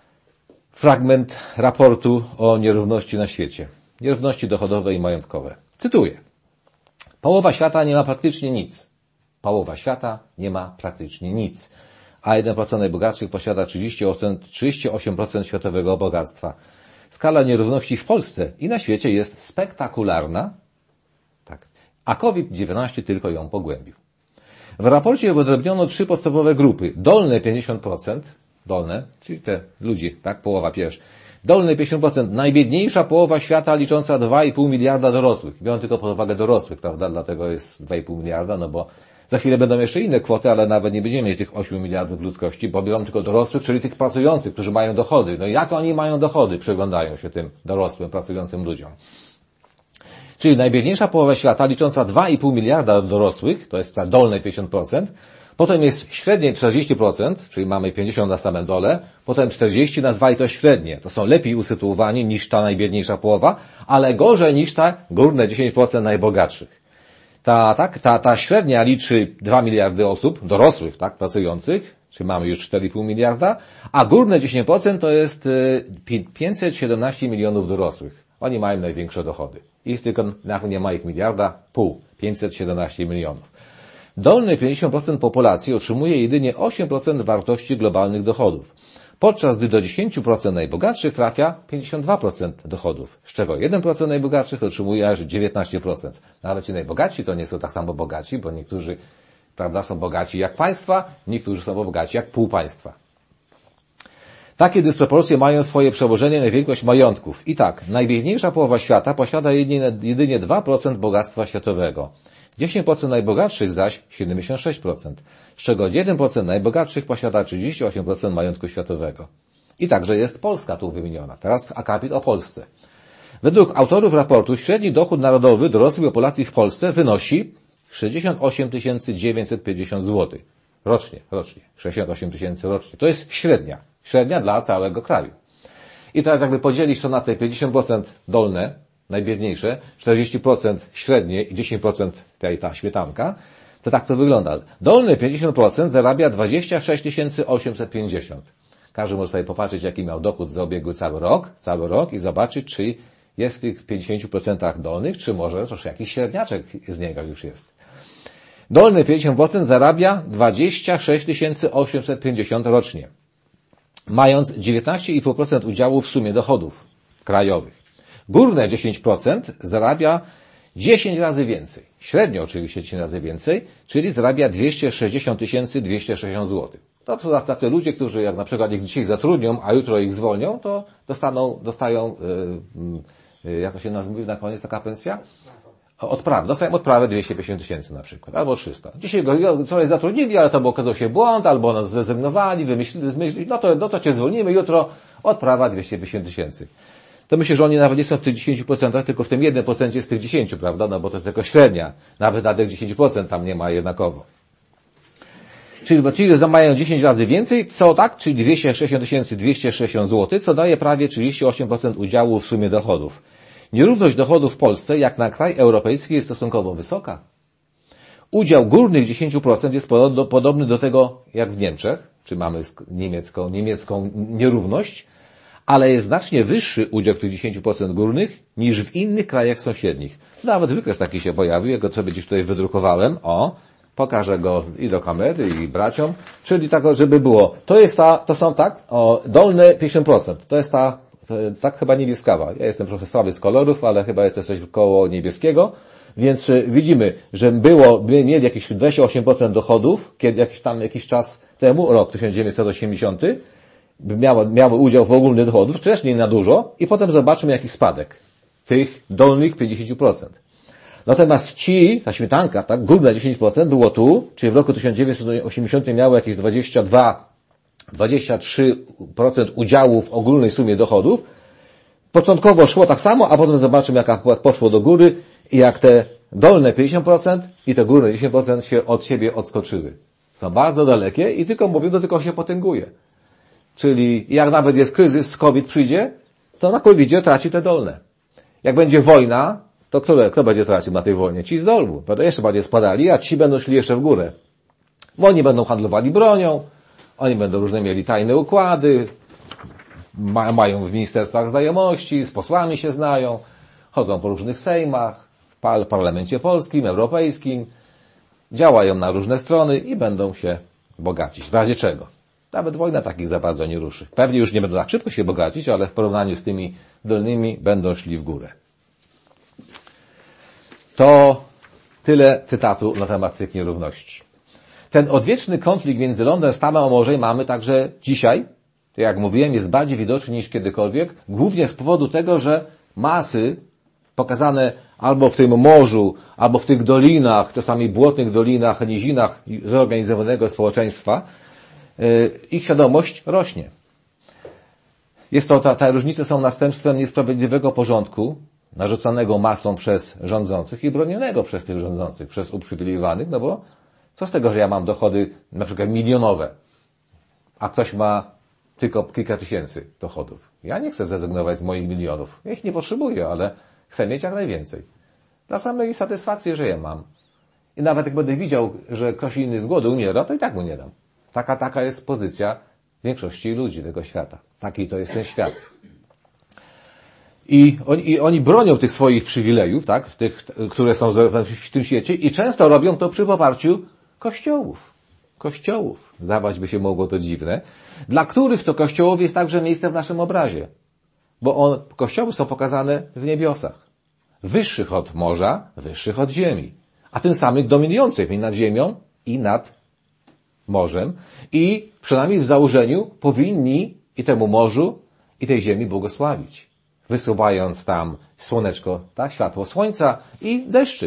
fragment raportu o nierówności na świecie. Nierówności dochodowe i majątkowe. Cytuję. Połowa świata nie ma praktycznie nic. Połowa świata nie ma praktycznie nic. A jeden procent najbogatszych posiada trzydzieści osiem procent światowego bogactwa. Skala nierówności w Polsce i na świecie jest spektakularna, tak, a COVID dziewiętnaście tylko ją pogłębił. W raporcie wyodrębniono trzy podstawowe grupy. Dolne pięćdziesiąt procent, dolne, czyli te ludzi, tak, połowa pierwsza. Dolne pięćdziesiąt procent, najbiedniejsza połowa świata licząca dwa i pół miliarda dorosłych. Biorą tylko pod uwagę dorosłych, prawda, dlatego jest dwa i pół miliarda, no bo za chwilę będą jeszcze inne kwoty, ale nawet nie będziemy mieli tych ośmiu miliardów ludzkości, bo biorą tylko dorosłych, czyli tych pracujących, którzy mają dochody. No jak oni mają dochody? Przyglądają się tym dorosłym, pracującym ludziom. Czyli najbiedniejsza połowa świata licząca dwa i pół miliarda dorosłych, to jest ta dolne pięćdziesiąt procent, potem jest średnie czterdzieści procent, czyli mamy pięćdziesiąt na samym dole, potem czterdzieści nazwali to średnie. To są lepiej usytuowani niż ta najbiedniejsza połowa, ale gorzej niż ta górne dziesięć procent najbogatszych. Ta, tak, ta, ta średnia liczy dwa miliardy osób, dorosłych, tak, pracujących, czyli mamy już cztery i pół miliarda, a górne dziesięć procent to jest pięćset siedemnaście milionów dorosłych. Oni mają największe dochody. Ich tylko nie ma ich miliarda, pół, pięćset siedemnaście milionów. Dolne pięćdziesiąt procent populacji otrzymuje jedynie osiem procent wartości globalnych dochodów, podczas gdy do dziesięć procent najbogatszych trafia pięćdziesiąt dwa procent dochodów, z czego jeden procent najbogatszych otrzymuje aż dziewiętnaście procent. No ale ci najbogatsi to nie są tak samo bogaci, bo niektórzy, prawda, są bogaci jak państwa, niektórzy są bogaci jak pół państwa. Takie dysproporcje mają swoje przełożenie na wielkość majątków. I tak, najbiedniejsza połowa świata posiada jedynie, jedynie dwa procent bogactwa światowego. dziesięć procent najbogatszych zaś siedemdziesiąt sześć procent, z czego jeden procent najbogatszych posiada trzydzieści osiem procent majątku światowego. I także jest Polska tu wymieniona. Teraz akapit o Polsce. Według autorów raportu średni dochód narodowy dorosłej populacji w Polsce wynosi sześćdziesiąt osiem tysięcy dziewięćset pięćdziesiąt złotych. Rocznie, rocznie. sześćdziesiąt osiem tysięcy rocznie. To jest średnia. Średnia dla całego kraju. I teraz jakby podzielić to na te pięćdziesiąt procent dolne, najbiedniejsze, czterdzieści procent średnie i dziesięć procent tej, ta śmietanka, to tak to wygląda. Dolne pięćdziesiąt procent zarabia dwadzieścia sześć tysięcy osiemset pięćdziesiąt. Każdy może sobie popatrzeć, jaki miał dochód za ubiegły cały rok, cały rok i zobaczyć, czy jest w tych pięćdziesięciu procentach dolnych, czy może troszkę jakiś średniaczek z niego już jest. Dolny pięćdziesiąt procent zarabia dwadzieścia sześć tysięcy osiemset pięćdziesiąt rocznie, mając dziewiętnaście i pół procent udziału w sumie dochodów krajowych. Górne dziesięć procent zarabia dziesięć razy więcej. Średnio oczywiście dziesięć razy więcej, czyli zarabia dwieście sześćdziesiąt tysięcy dwieście sześćdziesiąt złotych. To są tacy ludzie, którzy jak na przykład ich dzisiaj zatrudnią, a jutro ich zwolnią, to dostaną, dostają, yy, yy, jak to się nazywa na koniec taka pensja? Odprawę. Dostają odprawę dwieście pięćdziesiąt tysięcy na przykład, albo trzysta. Dzisiaj go wczoraj zatrudnili, ale to był okazał się błąd, albo nas zrezygnowali, wymyślili, no to, no to cię zwolnimy, jutro odprawa dwieście pięćdziesiąt tysięcy. To myślę, że oni nawet nie są w tych dziesięciu procentach, tylko w tym jednym procencie z tych dziesięciu, prawda? No bo to jest tylko średnia. Nawet na tych dziesięć procent tam nie ma jednakowo. Czyli, czyli mają dziesięć razy więcej, co tak? Czyli dwieście sześćdziesiąt tysięcy dwieście sześćdziesiąt złotych, co daje prawie trzydzieści osiem procent udziału w sumie dochodów. Nierówność dochodów w Polsce, jak na kraj europejski, jest stosunkowo wysoka. Udział górnych dziesięć procent jest podobny do tego, jak w Niemczech, czy mamy niemiecką, niemiecką nierówność, ale jest znacznie wyższy udział tych dziesięć procent górnych niż w innych krajach sąsiednich. Nawet wykres taki się pojawił, ja go sobie gdzieś tutaj wydrukowałem. O, pokażę go i do kamery, i braciom. Czyli tak, żeby było. To jest ta, to są tak, o, dolne pięćdziesiąt procent. To jest ta, to, tak chyba niebieskawa. Ja jestem trochę słaby z kolorów, ale chyba jest to coś koło niebieskiego. Więc y, widzimy, że było, by mieli jakieś dwadzieścia osiem procent dochodów, kiedy jakiś tam jakiś czas temu, rok tysiąc dziewięćset osiemdziesiąty, Miały, miały udział w ogólnych dochodów, wcześniej na dużo i potem zobaczymy jaki spadek tych dolnych pięćdziesiąt procent. Natomiast ci, ta śmietanka, tak, górne dziesięć procent było tu, czyli w roku tysiąc dziewięćset osiemdziesiątym miało jakieś dwadzieścia dwa, dwadzieścia trzy procent udziału w ogólnej sumie dochodów. Początkowo szło tak samo, a potem zobaczymy jak akurat poszło do góry i jak te dolne pięćdziesiąt procent i te górne dziesięć procent się od siebie odskoczyły. Są bardzo dalekie i tylko mówię, to tylko się potęguje. Czyli jak nawet jest kryzys, COVID przyjdzie, to na covidzie traci te dolne. Jak będzie wojna, to kto, kto będzie tracił na tej wojnie? Ci z dolu. Będą jeszcze bardziej spadali, a ci będą szli jeszcze w górę. Bo oni będą handlowali bronią, oni będą różne mieli tajne układy, ma, mają w ministerstwach znajomości, z posłami się znają, chodzą po różnych sejmach, w parlamencie polskim, europejskim, działają na różne strony i będą się bogacić. W razie czego? Nawet wojna takich za bardzo nie ruszy. Pewnie już nie będą tak szybko się bogacić, ale w porównaniu z tymi dolnymi będą szli w górę. To tyle cytatu na temat tych nierówności. Ten odwieczny konflikt między lądem, stanem a morzem mamy także dzisiaj. Jak mówiłem, jest bardziej widoczny niż kiedykolwiek. Głównie z powodu tego, że masy pokazane albo w tym morzu, albo w tych dolinach, czasami błotnych dolinach, nizinach zorganizowanego społeczeństwa, ich świadomość rośnie. Jest to, ta, te różnice są następstwem niesprawiedliwego porządku narzucanego masą przez rządzących i bronionego przez tych rządzących, przez uprzywilejowanych, no bo co z tego, że ja mam dochody na przykład milionowe, a ktoś ma tylko kilka tysięcy dochodów. Ja nie chcę zrezygnować z moich milionów. Ja ich nie potrzebuję, ale chcę mieć jak najwięcej. Dla samej satysfakcji, że je mam. I nawet jak będę widział, że ktoś inny z głodu umiera, to i tak mu nie dam. Taka, taka jest pozycja większości ludzi tego świata. Taki to jest ten świat. I oni, i oni bronią tych swoich przywilejów, tak, tych, które są w tym świecie i często robią to przy poparciu kościołów. Kościołów. Zdawać by się mogło to dziwne. Dla których to kościołów jest także miejsce w naszym obrazie. Bo on, kościoły są pokazane w niebiosach. Wyższych od morza, wyższych od ziemi. A tym samym dominujących i nad ziemią i nad morzem i przynajmniej w założeniu powinni i temu morzu i tej ziemi błogosławić. Wysuwając tam słoneczko, tak, światło słońca i deszczyk.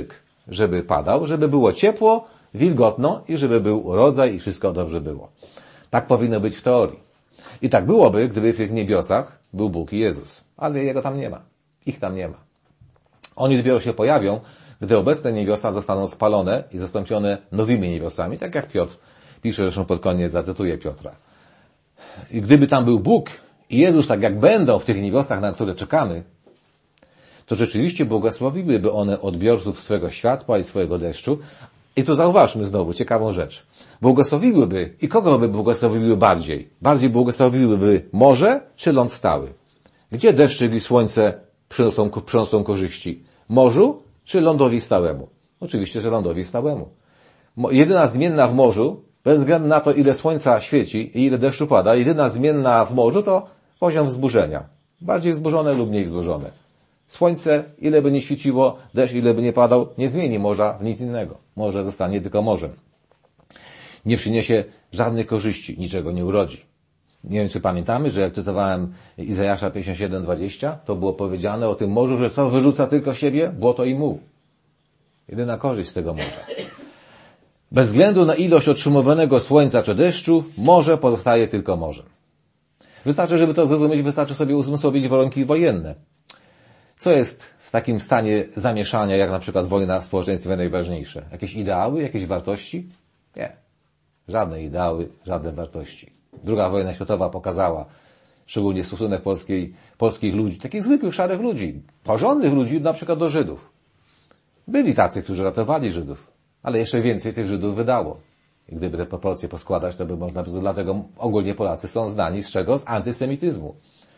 żeby padał, żeby było ciepło, wilgotno i żeby był rodzaj i wszystko dobrze było. Tak powinno być w teorii. I tak byłoby, gdyby w tych niebiosach był Bóg i Jezus. Ale Jego tam nie ma. Ich tam nie ma. Oni dopiero się pojawią, gdy obecne niebiosa zostaną spalone i zastąpione nowymi niebiosami, tak jak Piotr pisze, zresztą pod koniec, zacytuję Piotra. I gdyby tam był Bóg i Jezus, tak jak będą w tych niebiosach, na które czekamy, to rzeczywiście błogosławiłyby one odbiorców swego światła i swojego deszczu. I tu zauważmy znowu ciekawą rzecz. Błogosławiłyby, i kogo by błogosławiły bardziej? Bardziej błogosławiłyby morze czy ląd stały? Gdzie deszczyk i słońce przynoszą, przynoszą korzyści? Morzu czy lądowi stałemu? Oczywiście, że lądowi stałemu. Jedyna zmienna w morzu, bez względu na to, ile słońca świeci i ile deszczu pada, jedyna zmienna w morzu to poziom wzburzenia. Bardziej wzburzone lub mniej wzburzone. Słońce, ile by nie świeciło, deszcz, ile by nie padał, nie zmieni morza w nic innego. Morze zostanie tylko morzem. Nie przyniesie żadnych korzyści, niczego nie urodzi. Nie wiem, czy pamiętamy, że jak cytowałem Izajasza pięćdziesiąt siedem dwadzieścia, to było powiedziane o tym morzu, że co wyrzuca tylko siebie? Błoto i muł. Jedyna korzyść z tego morza. Bez względu na ilość otrzymywanego słońca czy deszczu, morze pozostaje tylko morzem. Wystarczy, żeby to zrozumieć, wystarczy sobie uzmysłowić warunki wojenne. Co jest w takim stanie zamieszania, jak na przykład wojna w społeczeństwie najważniejsze? Jakieś ideały, jakieś wartości? Nie. Żadne ideały, żadne wartości. Druga wojna światowa pokazała, szczególnie stosunek polskiej, polskich ludzi, takich zwykłych, szarych ludzi, porządnych ludzi, na przykład do Żydów. Byli tacy, którzy ratowali Żydów, ale jeszcze więcej tych Żydów wydało. I gdyby te proporcje poskładać, to by można, dlatego ogólnie Polacy są znani z czego? Z antysemityzmu.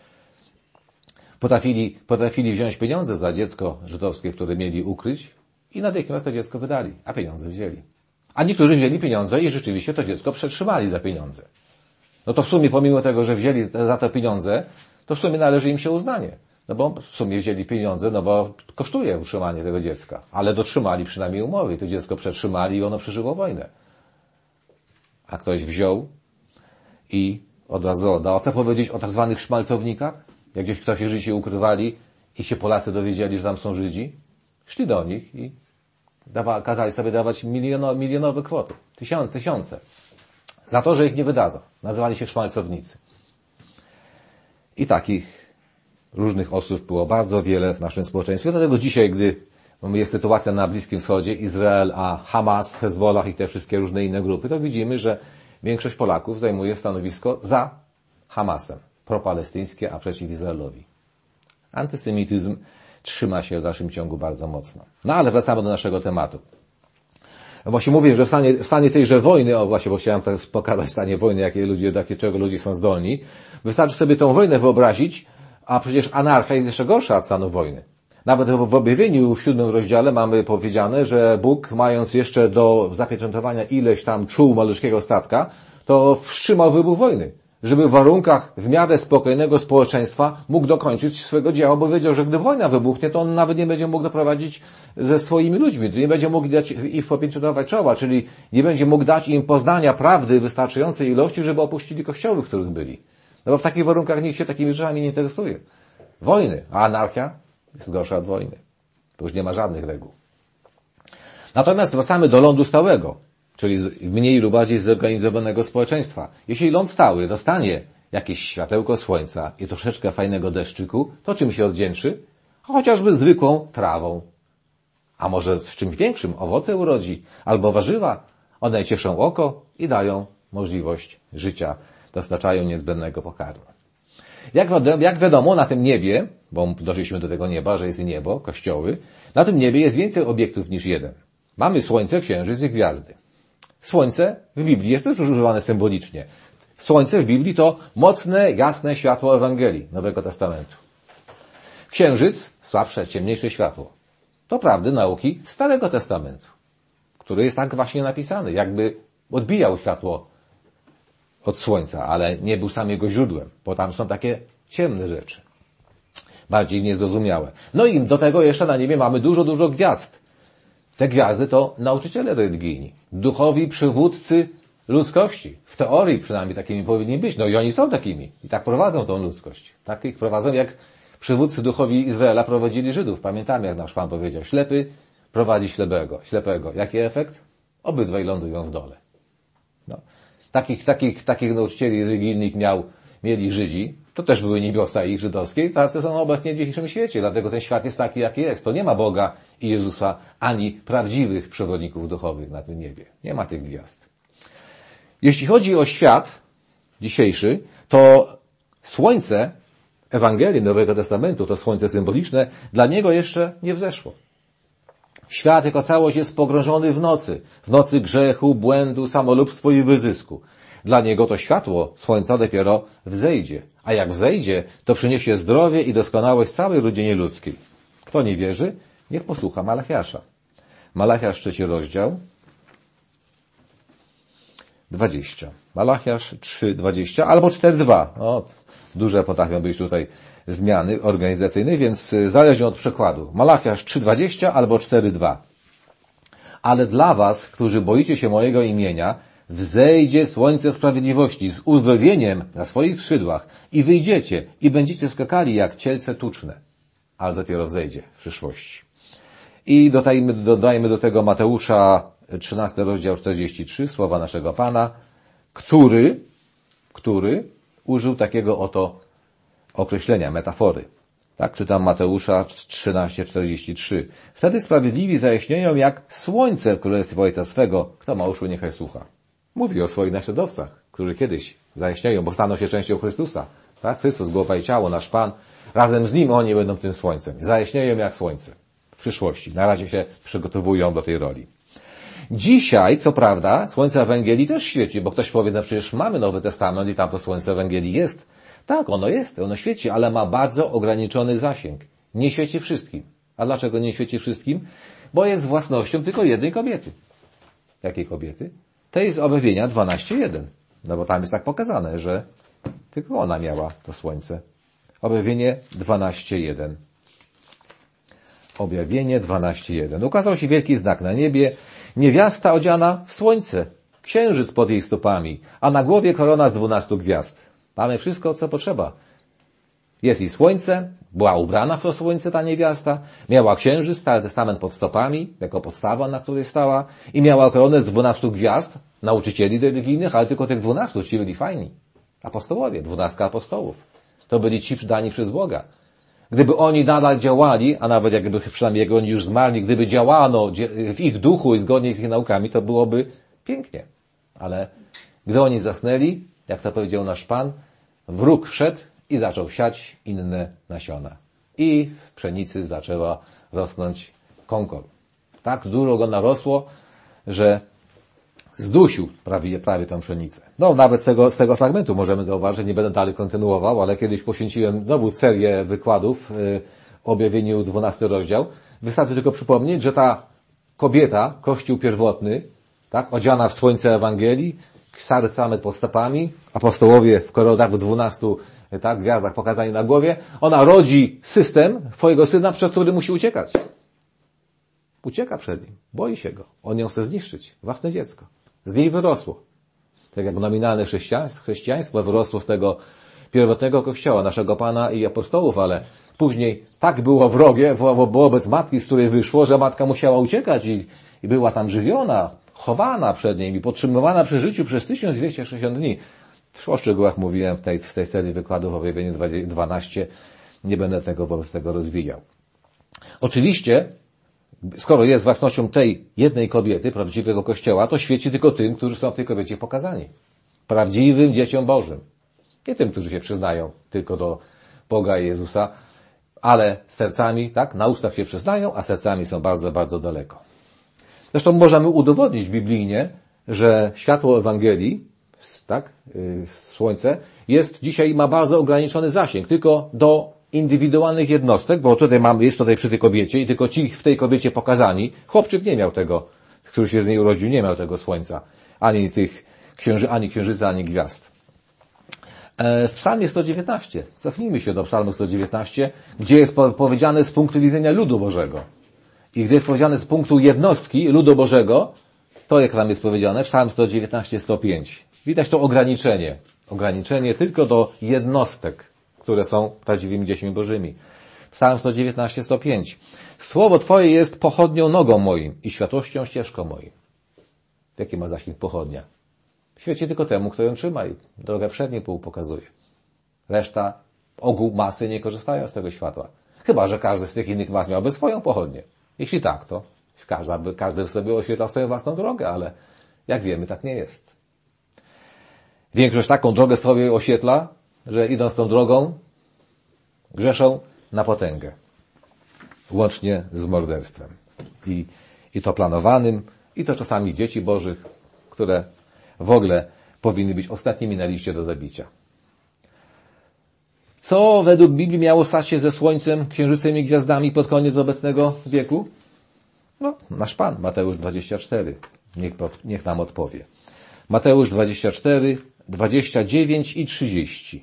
Potrafili, potrafili wziąć pieniądze za dziecko żydowskie, które mieli ukryć i natychmiast to dziecko wydali, a pieniądze wzięli. A niektórzy wzięli pieniądze i rzeczywiście to dziecko przetrzymali za pieniądze. No to w sumie, pomimo tego, że wzięli za to pieniądze, to w sumie należy im się uznanie. No bo w sumie wzięli pieniądze, no bo kosztuje utrzymanie tego dziecka. Ale dotrzymali przynajmniej umowy i to dziecko przetrzymali i ono przeżyło wojnę. A ktoś wziął i od razu oddał. A co powiedzieć o tak zwanych szmalcownikach? Jak gdzieś ktoś Żydzi ukrywali i się Polacy dowiedzieli, że tam są Żydzi, szli do nich i dawa, kazali sobie dawać miliono, milionowe kwoty. Tysiące, tysiące. Za to, że ich nie wydadzą. Nazywali się szmalcownicy. I takich różnych osób było bardzo wiele w naszym społeczeństwie. Dlatego dzisiaj, gdy jest sytuacja na Bliskim Wschodzie, Izrael, a Hamas, Hezbollah i te wszystkie różne inne grupy, to widzimy, że większość Polaków zajmuje stanowisko za Hamasem. Propalestyńskie, a przeciw Izraelowi. Antysemityzm trzyma się w dalszym ciągu bardzo mocno. No ale wracamy do naszego tematu. Właśnie mówię, że w stanie, w stanie tejże wojny, o właśnie, bo chciałem tak pokazać stanie wojny, jakie ludzie, jakie czego ludzie są zdolni, wystarczy sobie tę wojnę wyobrazić, a przecież anarchia jest jeszcze gorsza od stanu wojny. Nawet w objawieniu w siódmym rozdziale mamy powiedziane, że Bóg, mając jeszcze do zapieczętowania ileś tam czuł malutkiego statka, to wstrzymał wybuch wojny, żeby w warunkach w miarę spokojnego społeczeństwa mógł dokończyć swego dzieła, bo wiedział, że gdy wojna wybuchnie, to on nawet nie będzie mógł doprowadzić ze swoimi ludźmi, nie będzie mógł dać ich popieczętować czoła, czyli nie będzie mógł dać im poznania prawdy wystarczającej ilości, żeby opuścili kościoły, w których byli. No bo w takich warunkach nikt się takimi rzeczami nie interesuje. Wojny, a anarchia jest gorsza od wojny. To już nie ma żadnych reguł. Natomiast wracamy do lądu stałego, czyli mniej lub bardziej zorganizowanego społeczeństwa. Jeśli ląd stały dostanie jakieś światełko słońca i troszeczkę fajnego deszczyku, to czym się odwdzięczy? Chociażby zwykłą trawą. A może z czymś większym, owoce urodzi, albo warzywa. One cieszą oko i dają możliwość życia, dostarczają niezbędnego pokarmu. Jak, jak wiadomo, na tym niebie, bo doszliśmy do tego nieba, że jest i niebo, kościoły, na tym niebie jest więcej obiektów niż jeden. Mamy słońce, księżyc i gwiazdy. Słońce w Biblii jest też używane symbolicznie. Słońce w Biblii to mocne, jasne światło Ewangelii Nowego Testamentu. Księżyc, słabsze, ciemniejsze światło. To prawdy nauki Starego Testamentu, który jest tak właśnie napisany, jakby odbijał światło od słońca, ale nie był sam jego źródłem, bo tam są takie ciemne rzeczy. Bardziej niezrozumiałe. No i do tego jeszcze na niebie mamy dużo, dużo gwiazd. Te gwiazdy to nauczyciele religijni, duchowi przywódcy ludzkości. W teorii przynajmniej takimi powinni być. No i oni są takimi. I tak prowadzą tą ludzkość. Tak ich prowadzą, jak przywódcy duchowi Izraela prowadzili Żydów. Pamiętamy, jak nasz Pan powiedział. Ślepy prowadzi ślepego. ślepego. Jaki efekt? Obydwaj lądują w dole. No. Takich, takich, takich nauczycieli religijnych miał, mieli Żydzi. To też były niebiosa ich żydowskie i tacy są obecnie w dzisiejszym świecie. Dlatego ten świat jest taki, jaki jest. To nie ma Boga i Jezusa, ani prawdziwych przewodników duchowych na tym niebie. Nie ma tych gwiazd. Jeśli chodzi o świat dzisiejszy, to słońce Ewangelii Nowego Testamentu, to słońce symboliczne, dla niego jeszcze nie wzeszło. Świat jako całość jest pogrążony w nocy. W nocy grzechu, błędu, samolubstwo i wyzysku. Dla niego to światło słońca dopiero wzejdzie. A jak wzejdzie, to przyniesie zdrowie i doskonałość całej rodzinie ludzkiej. Kto nie wierzy, niech posłucha Malachiasza. Malachiasz trzeci rozdział, dwadzieścia. Malachiasz trzy, dwadzieścia albo cztery, dwa. O, duże potrafią być tutaj zmiany organizacyjne, więc zależnie od przekładu. Malachiasz trzy, dwadzieścia albo cztery, dwa. Ale dla was, którzy boicie się mojego imienia, wzejdzie słońce sprawiedliwości z uzdrowieniem na swoich skrzydłach i wyjdziecie i będziecie skakali jak cielce tuczne. Ale dopiero wzejdzie w przyszłości. I dodajmy, dodajmy do tego Mateusza trzynasty rozdział czterdzieści trzy, słowa naszego Pana, który, który użył takiego oto określenia, metafory. Tak, czytam Mateusza trzynaście czterdzieści trzy. Wtedy sprawiedliwi zajaśnieją jak słońce w królestwie Ojca swego. Kto ma uszu, niechaj słucha. Mówi o swoich naśladowcach, którzy kiedyś zajaśnieją, bo staną się częścią Chrystusa. Tak? Chrystus, głowa i ciało, nasz Pan. Razem z Nim oni będą tym słońcem. Zajaśnieją jak słońce w przyszłości. Na razie się przygotowują do tej roli. Dzisiaj, co prawda, słońce Ewangelii też świeci, bo ktoś powie, no przecież mamy Nowy Testament i tam to słońce Ewangelii jest. Tak, ono jest, ono świeci, ale ma bardzo ograniczony zasięg. Nie świeci wszystkim. A dlaczego nie świeci wszystkim? Bo jest własnością tylko jednej kobiety. Jakiej kobiety? Tej z Objawienia dwanaście jeden. No bo tam jest tak pokazane, że tylko ona miała to słońce. Objawienie dwanaście jeden. Objawienie dwanaście jeden. Ukazał się wielki znak na niebie. Niewiasta odziana w słońce. Księżyc pod jej stopami. A na głowie korona z dwunastu gwiazd. Mamy wszystko, co potrzeba. Jest i słońce. Była ubrana w to słońce ta niewiasta. Miała księżyc, Stary Testament pod stopami, jako podstawa, na której stała. I miała koronę z dwunastu gwiazd. Nauczycieli religijnych, ale tylko tych dwunastu. Ci byli fajni. Apostołowie. Dwunastka apostołów. To byli ci dani przez Boga. Gdyby oni nadal działali, a nawet jakby przynajmniej jak oni już zmarli, gdyby działano w ich duchu i zgodnie z ich naukami, to byłoby pięknie. Ale gdy oni zasnęli, jak to powiedział nasz Pan, wróg wszedł i zaczął siać inne nasiona. I w pszenicy zaczęła rosnąć konkor. Tak dużo go narosło, że zdusił prawie, prawie tę pszenicę. No, nawet z tego, z tego fragmentu możemy zauważyć, nie będę dalej kontynuował, ale kiedyś poświęciłem znowu serię wykładów yy, o objawieniu dwunasty rozdział. Wystarczy tylko przypomnieć, że ta kobieta, Kościół pierwotny, tak, odziana w słońce Ewangelii, Stary Testament pod stopami, apostołowie w koronach w dwunastu tak, gwiazdach pokazani na głowie, ona rodzi system twojego syna, przed którym musi uciekać. Ucieka przed nim, boi się go. On ją chce zniszczyć, własne dziecko. Z niej wyrosło. Tak jak nominalne chrześcijaństwo, chrześcijaństwo wyrosło z tego pierwotnego kościoła, naszego Pana i apostołów, ale później tak było wrogie wobec matki, z której wyszło, że matka musiała uciekać i, i była tam żywiona, chowana przed nim i podtrzymywana przy życiu przez tysiąc dwieście sześćdziesiąt dni. W szczegółach mówiłem w tej, w tej serii wykładów o objawieniu dwanaście. Nie będę tego wobec tego rozwijał. Oczywiście, skoro jest własnością tej jednej kobiety, prawdziwego Kościoła, to świeci tylko tym, którzy są w tej kobiecie pokazani. Prawdziwym dzieciom Bożym. Nie tym, którzy się przyznają tylko do Boga i Jezusa, ale sercami, tak, na ustach się przyznają, a sercami są bardzo, bardzo daleko. Zresztą możemy udowodnić biblijnie, że światło Ewangelii, tak, yy, słońce, jest dzisiaj, ma bardzo ograniczony zasięg, tylko do indywidualnych jednostek, bo tutaj mamy, jest tutaj przy tej kobiecie i tylko ci w tej kobiecie pokazani. Chłopczyk nie miał tego, który się z niej urodził, nie miał tego słońca, ani tych księży, ani księżyca, ani gwiazd. W Psalmie sto dziewiętnaście, cofnijmy się do Psalmu sto dziewiętnaście, gdzie jest powiedziane z punktu widzenia ludu Bożego. I gdy jest powiedziane z punktu jednostki ludu Bożego, to jak tam jest powiedziane, Psalm sto dziewiętnaście, sto pięć. Widać to ograniczenie. Ograniczenie tylko do jednostek, które są prawdziwymi dziećmi Bożymi. Psalm sto dziewiętnaście, sto pięć. Słowo Twoje jest pochodnią nogą moim i światłością ścieżką moim. Jaki ma zasięg pochodnia? Świeci tylko temu, kto ją trzyma i drogę przed pół pokazuje. Reszta, ogół masy nie korzystają z tego światła. Chyba że każdy z tych innych mas miałby swoją pochodnię. Jeśli tak, to każdy, każdy sobie oświetlał swoją własną drogę, ale jak wiemy, tak nie jest. Większość taką drogę sobie oświetla, że idąc tą drogą, grzeszą na potęgę. Łącznie z morderstwem. I, i to planowanym, i to czasami dzieci bożych, które w ogóle powinny być ostatnimi na liście do zabicia. Co według Biblii miało stać się ze Słońcem, Księżycem i gwiazdami pod koniec obecnego wieku? No, nasz Pan, Mateusz dwadzieścia cztery. Niech, niech nam odpowie. Mateusz dwadzieścia cztery, dwadzieścia dziewięć i trzydzieści.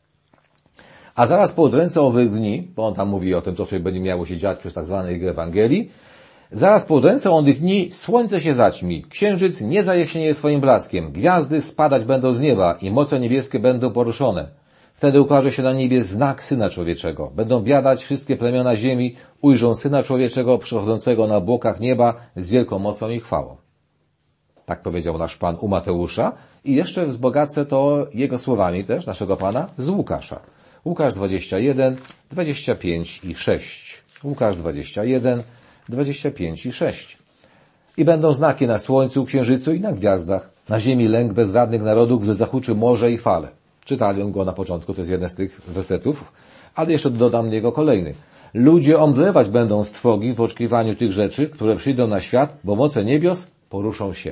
A zaraz po udręce owych dni, bo on tam mówi o tym, co się będzie miało się dziać przez tak zwanej Ewangelii, zaraz po udręce owych dni słońce się zaćmi, księżyc nie zajaśnieje swoim blaskiem, gwiazdy spadać będą z nieba i moce niebieskie będą poruszone. Wtedy ukaże się na niebie znak Syna Człowieczego. Będą biadać wszystkie plemiona ziemi, ujrzą Syna Człowieczego przychodzącego na błokach nieba z wielką mocą i chwałą. Tak powiedział nasz Pan u Mateusza i jeszcze wzbogacę to jego słowami też, naszego Pana, z Łukasza. Łukasz dwadzieścia jeden, dwadzieścia pięć i sześć. Łukasz dwadzieścia jeden, dwadzieścia pięć i sześć. I będą znaki na słońcu, księżycu i na gwiazdach. Na ziemi lęk bezradnych narodów, gdy zahuczy morze i fale. Czytałem go na początku, to jest jeden z tych wersetów, ale jeszcze dodam niego kolejny. Ludzie omdlewać będą z trwogi w oczekiwaniu tych rzeczy, które przyjdą na świat, bo moce niebios poruszą się.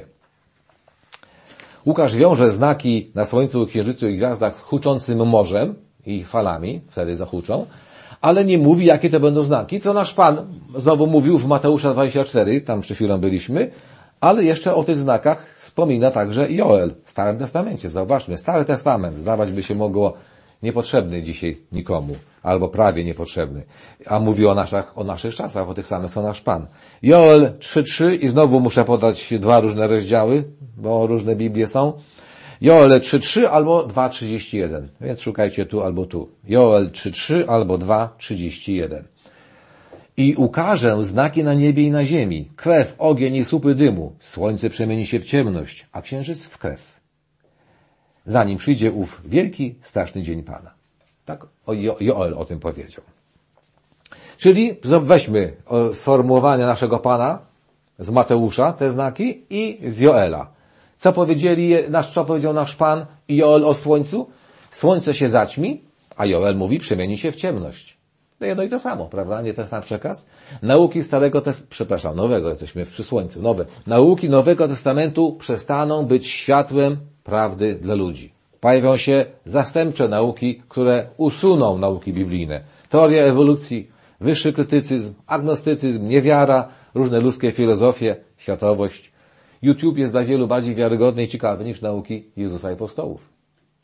Łukasz wiąże znaki na słońcu, księżycu i gwiazdach z huczącym morzem i falami, wtedy zahuczą, ale nie mówi, jakie to będą znaki, co nasz Pan znowu mówił w Mateusza dwadzieścia cztery, tam przed chwilą byliśmy, ale jeszcze o tych znakach wspomina także Joel w Starym Testamencie. Zauważmy, Stary Testament zdawać by się mogło niepotrzebny dzisiaj nikomu, albo prawie niepotrzebny, a mówi o naszych, o naszych czasach, o tych samych co nasz Pan. Joel trzy trzy i znowu muszę podać dwa różne rozdziały, bo różne Biblie są. Joel trzy trzy albo dwa trzydzieści jeden, więc szukajcie tu albo tu. Joel trzy trzy albo dwa trzydzieści jeden. I ukażę znaki na niebie i na ziemi, krew, ogień i słupy dymu, słońce przemieni się w ciemność, a księżyc w krew. Zanim przyjdzie ów wielki, straszny dzień Pana. Tak jo- Joel o tym powiedział. Czyli weźmy sformułowania naszego Pana z Mateusza, te znaki, i z Joela. Co powiedzieli, nasz, co powiedział nasz Pan i Joel o słońcu? Słońce się zaćmi, a Joel mówi, przemieni się w ciemność. No jedno i to samo, prawda? Nie ten sam przekaz. Nauki Starego Testamentu, przepraszam, Nowego, jesteśmy przy Słońcu, nowe. Nauki Nowego Testamentu przestaną być światłem prawdy dla ludzi. Pojawią się zastępcze nauki, które usuną nauki biblijne. Teoria ewolucji, wyższy krytycyzm, agnostycyzm, niewiara, różne ludzkie filozofie, światowość. YouTube jest dla wielu bardziej wiarygodny i ciekawy niż nauki Jezusa i apostołów.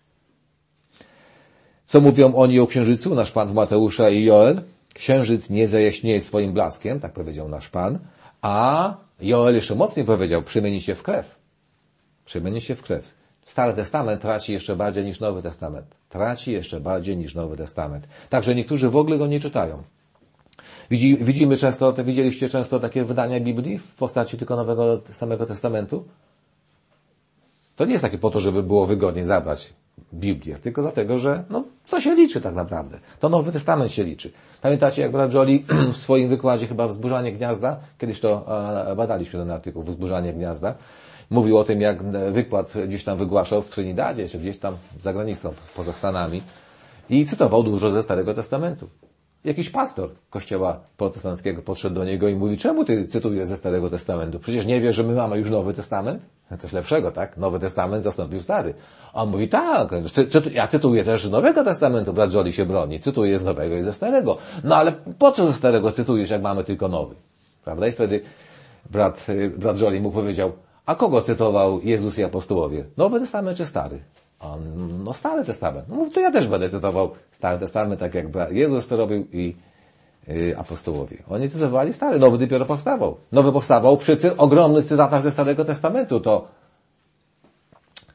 Co mówią oni o księżycu, nasz Pan w Mateusza i Joel? Księżyc nie zajaśnieje swoim blaskiem, tak powiedział nasz Pan, a Joel jeszcze mocniej powiedział, przemieni się w krew. Przemieni się w krew. Stary Testament traci jeszcze bardziej niż Nowy Testament. Traci jeszcze bardziej niż Nowy Testament. Także niektórzy w ogóle go nie czytają. Widzi, widzimy często, widzieliście często takie wydania Biblii w postaci tylko Nowego samego Testamentu? To nie jest takie po to, żeby było wygodnie zabrać Biblię, tylko dlatego, że no, co się liczy tak naprawdę? To Nowy Testament się liczy. Pamiętacie, jak brat Jolie w swoim wykładzie chyba Wzburzanie Gniazda, kiedyś to a, badaliśmy ten artykuł, Wzburzanie Gniazda, mówił o tym, jak wykład gdzieś tam wygłaszał w Trinidadzie, czy gdzieś tam za granicą, poza Stanami i cytował dużo ze Starego Testamentu. Jakiś pastor kościoła protestanckiego podszedł do niego i mówi, czemu ty cytujesz ze Starego Testamentu? Przecież nie wiesz, że my mamy już Nowy Testament? Coś lepszego, tak? Nowy Testament zastąpił Stary. A on mówi, tak, czy, czy, ja cytuję też z Nowego Testamentu, brat Jolie się broni, cytuję z Nowego i ze Starego. No ale po co ze Starego cytujesz, jak mamy tylko Nowy? Prawda? I wtedy brat, brat Jolie mu powiedział, a kogo cytował Jezus i apostołowie? Nowy Testament czy Stary? On, no Stary Testament. No to ja też będę cytował Stary Testament, tak jak Jezus to robił i y, apostołowie. Oni cytowali Stary, Nowy dopiero powstawał. Nowy powstawał przy cy- ogromnych cytatach ze Starego Testamentu. To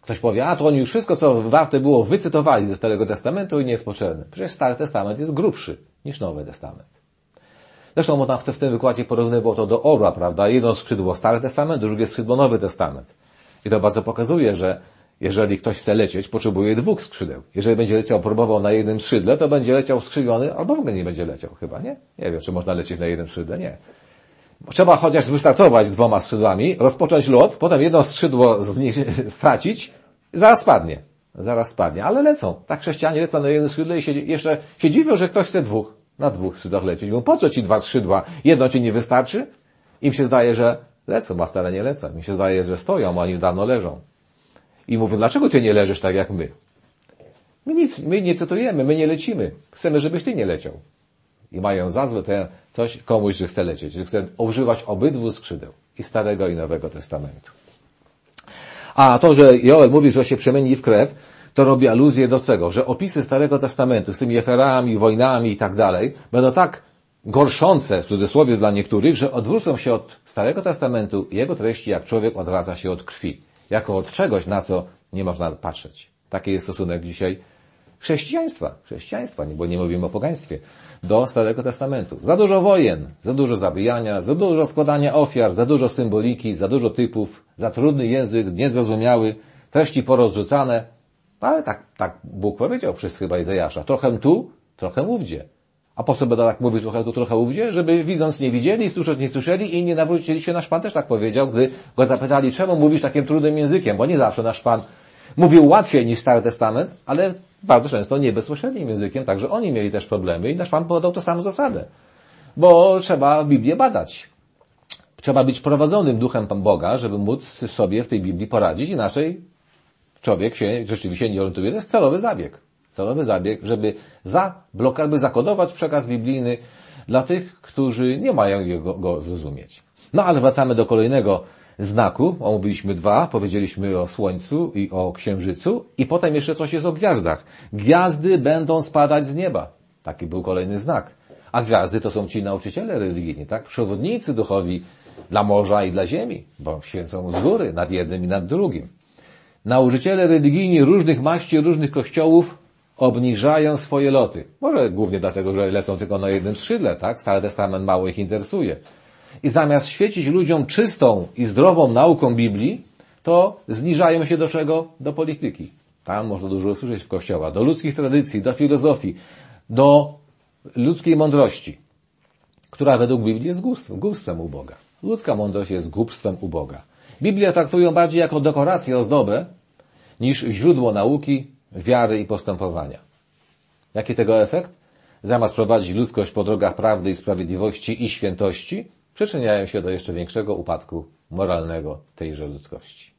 Ktoś powie, a to oni już wszystko, co warte było, wycytowali ze Starego Testamentu i nie jest potrzebne. Przecież Stary Testament jest grubszy niż Nowy Testament. Zresztą on w tym wykładzie porównywał to do orła, prawda? Jedno skrzydło Stary Testament, drugie skrzydło Nowy Testament. I to bardzo pokazuje, że jeżeli ktoś chce lecieć, potrzebuje dwóch skrzydeł. Jeżeli będzie leciał, próbował na jednym skrzydle, to będzie leciał skrzywiony, albo w ogóle nie będzie leciał chyba, nie? Nie wiem, czy można lecieć na jednym skrzydle, nie. Trzeba chociaż wystartować dwoma skrzydłami, rozpocząć lot, potem jedno skrzydło z nich stracić, zaraz spadnie. Zaraz spadnie, ale lecą. Tak chrześcijanie lecą na jednym skrzydle i się, jeszcze się dziwią, że ktoś chce dwóch, na dwóch skrzydłach lecieć. Mówią, po co ci dwa skrzydła? Jedno ci nie wystarczy? Im się zdaje, że lecą, a wcale nie lecą. Im się zdaje, że stoją, a oni dawno leżą. I mówią, dlaczego ty nie leżysz tak jak my? My nic, my nie cytujemy, my nie lecimy. Chcemy, żebyś ty nie leciał. I mają za złe te coś komuś, że chce lecieć, że chce używać obydwu skrzydeł. I Starego i Nowego Testamentu. A to, że Joel mówi, że się przemieni w krew, to robi aluzję do tego, że opisy Starego Testamentu z tymi aferami, wojnami i tak dalej będą tak gorszące, w cudzysłowie dla niektórych, że odwrócą się od Starego Testamentu i jego treści, jak człowiek odwraca się od krwi. Jako od czegoś, na co nie można patrzeć. Taki jest stosunek dzisiaj chrześcijaństwa. Chrześcijaństwa, bo nie mówimy o pogaństwie. Do Starego Testamentu. Za dużo wojen, za dużo zabijania, za dużo składania ofiar, za dużo symboliki, za dużo typów, za trudny język, niezrozumiały, treści porozrzucane. Ale tak, tak Bóg powiedział przez chyba Izajasza. Trochę tu, trochę ówdzie. A po co będę tak mówił trochę tu, trochę ówdzie? Żeby widząc nie widzieli, słysząc nie słyszeli i nie nawrócili się. Nasz Pan też tak powiedział, gdy go zapytali, czemu mówisz takim trudnym językiem? Bo nie zawsze nasz Pan mówił łatwiej niż Stary Testament, ale bardzo często nie bezpośrednim językiem, także oni mieli też problemy i nasz Pan podał tę samą zasadę. Bo trzeba Biblię badać. Trzeba być prowadzonym duchem Pan Boga, żeby móc sobie w tej Biblii poradzić, inaczej człowiek się rzeczywiście nie orientuje. To jest celowy zabieg. Celowy zabieg, żeby zablokować, by zakodować przekaz biblijny dla tych, którzy nie mają go, go zrozumieć. No ale wracamy do kolejnego znaku. Omówiliśmy dwa, powiedzieliśmy o Słońcu i o Księżycu i potem jeszcze coś jest o gwiazdach. Gwiazdy będą spadać z nieba. Taki był kolejny znak. A gwiazdy to są ci nauczyciele religijni, tak? Przewodnicy duchowi dla morza i dla ziemi, bo świecą z góry nad jednym i nad drugim. Nauczyciele religijni różnych maści, różnych kościołów obniżają swoje loty. Może głównie dlatego, że lecą tylko na jednym skrzydle, tak? Stary Testament mało ich interesuje. I zamiast świecić ludziom czystą i zdrową nauką Biblii, to zniżają się do czego? Do polityki. Tam można dużo usłyszeć w kościołach. Do ludzkich tradycji, do filozofii, do ludzkiej mądrości, która według Biblii jest głupstwem, głupstwem u Boga. Ludzka mądrość jest głupstwem u Boga. Biblię traktują bardziej jako dekorację, ozdobę, niż źródło nauki, wiary i postępowania. Jaki tego efekt? Zamiast prowadzić ludzkość po drogach prawdy i sprawiedliwości i świętości, przyczyniają się do jeszcze większego upadku moralnego tejże ludzkości.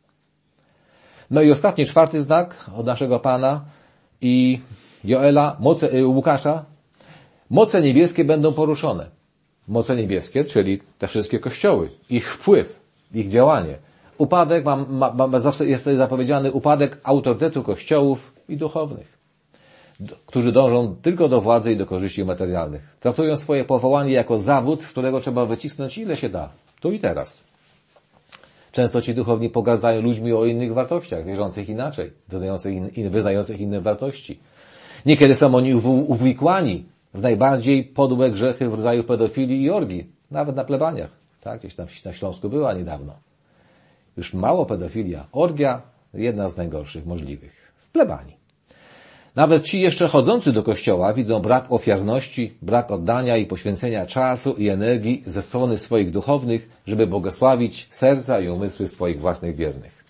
No i ostatni, czwarty znak od naszego Pana i Joela, moce, Łukasza. Moce niebieskie będą poruszone. Moce niebieskie, czyli te wszystkie kościoły, ich wpływ, ich działanie. Upadek, ma, ma, ma, zawsze jest zapowiedziany upadek autorytetu kościołów i duchownych, do, którzy dążą tylko do władzy i do korzyści materialnych. Traktują swoje powołanie jako zawód, z którego trzeba wycisnąć ile się da, tu i teraz. Często ci duchowni pogardzają ludźmi o innych wartościach, wierzących inaczej, wyznających, in, in, wyznających inne wartości. Niekiedy są oni uwikłani w najbardziej podłe grzechy w rodzaju pedofilii i orgii, nawet na plebaniach. Tak, gdzieś tam na Śląsku była niedawno. Już mało pedofilia, orgia, jedna z najgorszych możliwych. W plebanii. Nawet ci jeszcze chodzący do kościoła widzą brak ofiarności, brak oddania i poświęcenia czasu i energii ze strony swoich duchownych, żeby błogosławić serca i umysły swoich własnych wiernych.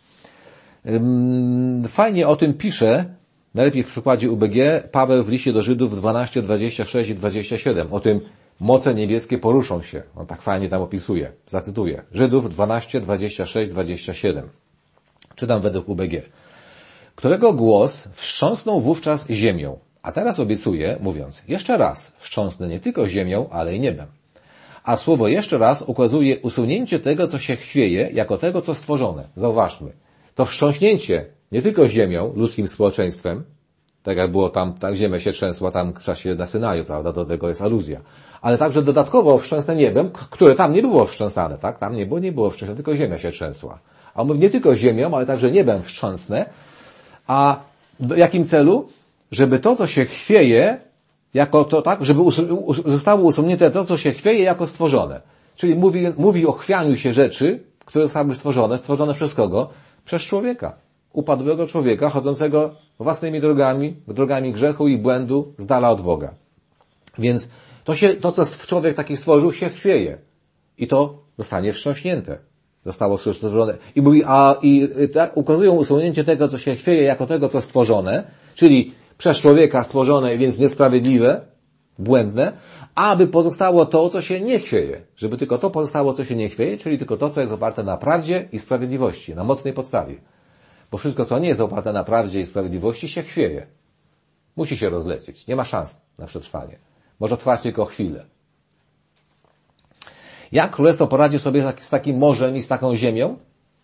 Fajnie o tym pisze, najlepiej w przykładzie U B G, Paweł w liście do Żydów dwanaście, dwadzieścia sześć i dwadzieścia siedem. O tym moce niebieskie poruszą się. On tak fajnie tam opisuje. Zacytuję. Żydów dwanaście, dwadzieścia sześć, dwadzieścia siedem. Czytam według U B G. Którego głos wstrząsnął wówczas ziemią. A teraz obiecuje, mówiąc, jeszcze raz wstrząsnę nie tylko ziemią, ale i niebem. A słowo jeszcze raz ukazuje usunięcie tego, co się chwieje, jako tego, co stworzone. Zauważmy. To wstrząśnięcie nie tylko ziemią, ludzkim społeczeństwem, tak jak było tam, tak ziemia się trzęsła tam w czasie na Synaju, prawda, do tego jest aluzja. Ale także dodatkowo wstrząsne niebem, które tam nie było wstrząsane, tak, tam nie było, nie było wstrząsane, tylko ziemia się trzęsła. A on mówi, nie tylko ziemią, ale także niebem wstrząsnę. A w jakim celu? Żeby to, co się chwieje, jako to, tak, żeby zostało usunięte to, co się chwieje, jako stworzone. Czyli mówi, mówi o chwianiu się rzeczy, które zostały stworzone. Stworzone przez kogo? Przez człowieka. Upadłego człowieka, chodzącego własnymi drogami, drogami grzechu i błędu, z dala od Boga. Więc to, się, to co człowiek taki stworzył, się chwieje. I to zostanie wstrząśnięte. Zostało stworzone. I mówi, a i tak, ukazują usunięcie tego, co się chwieje, jako tego, co stworzone, czyli przez człowieka stworzone, więc niesprawiedliwe, błędne, aby pozostało to, co się nie chwieje. Żeby tylko to pozostało, co się nie chwieje, czyli tylko to, co jest oparte na prawdzie i sprawiedliwości, na mocnej podstawie. Bo wszystko, co nie jest oparte na prawdzie i sprawiedliwości, się chwieje. Musi się rozlecieć. Nie ma szans na przetrwanie. Może trwać tylko chwilę. Jak królestwo poradzi sobie z takim morzem i z taką ziemią?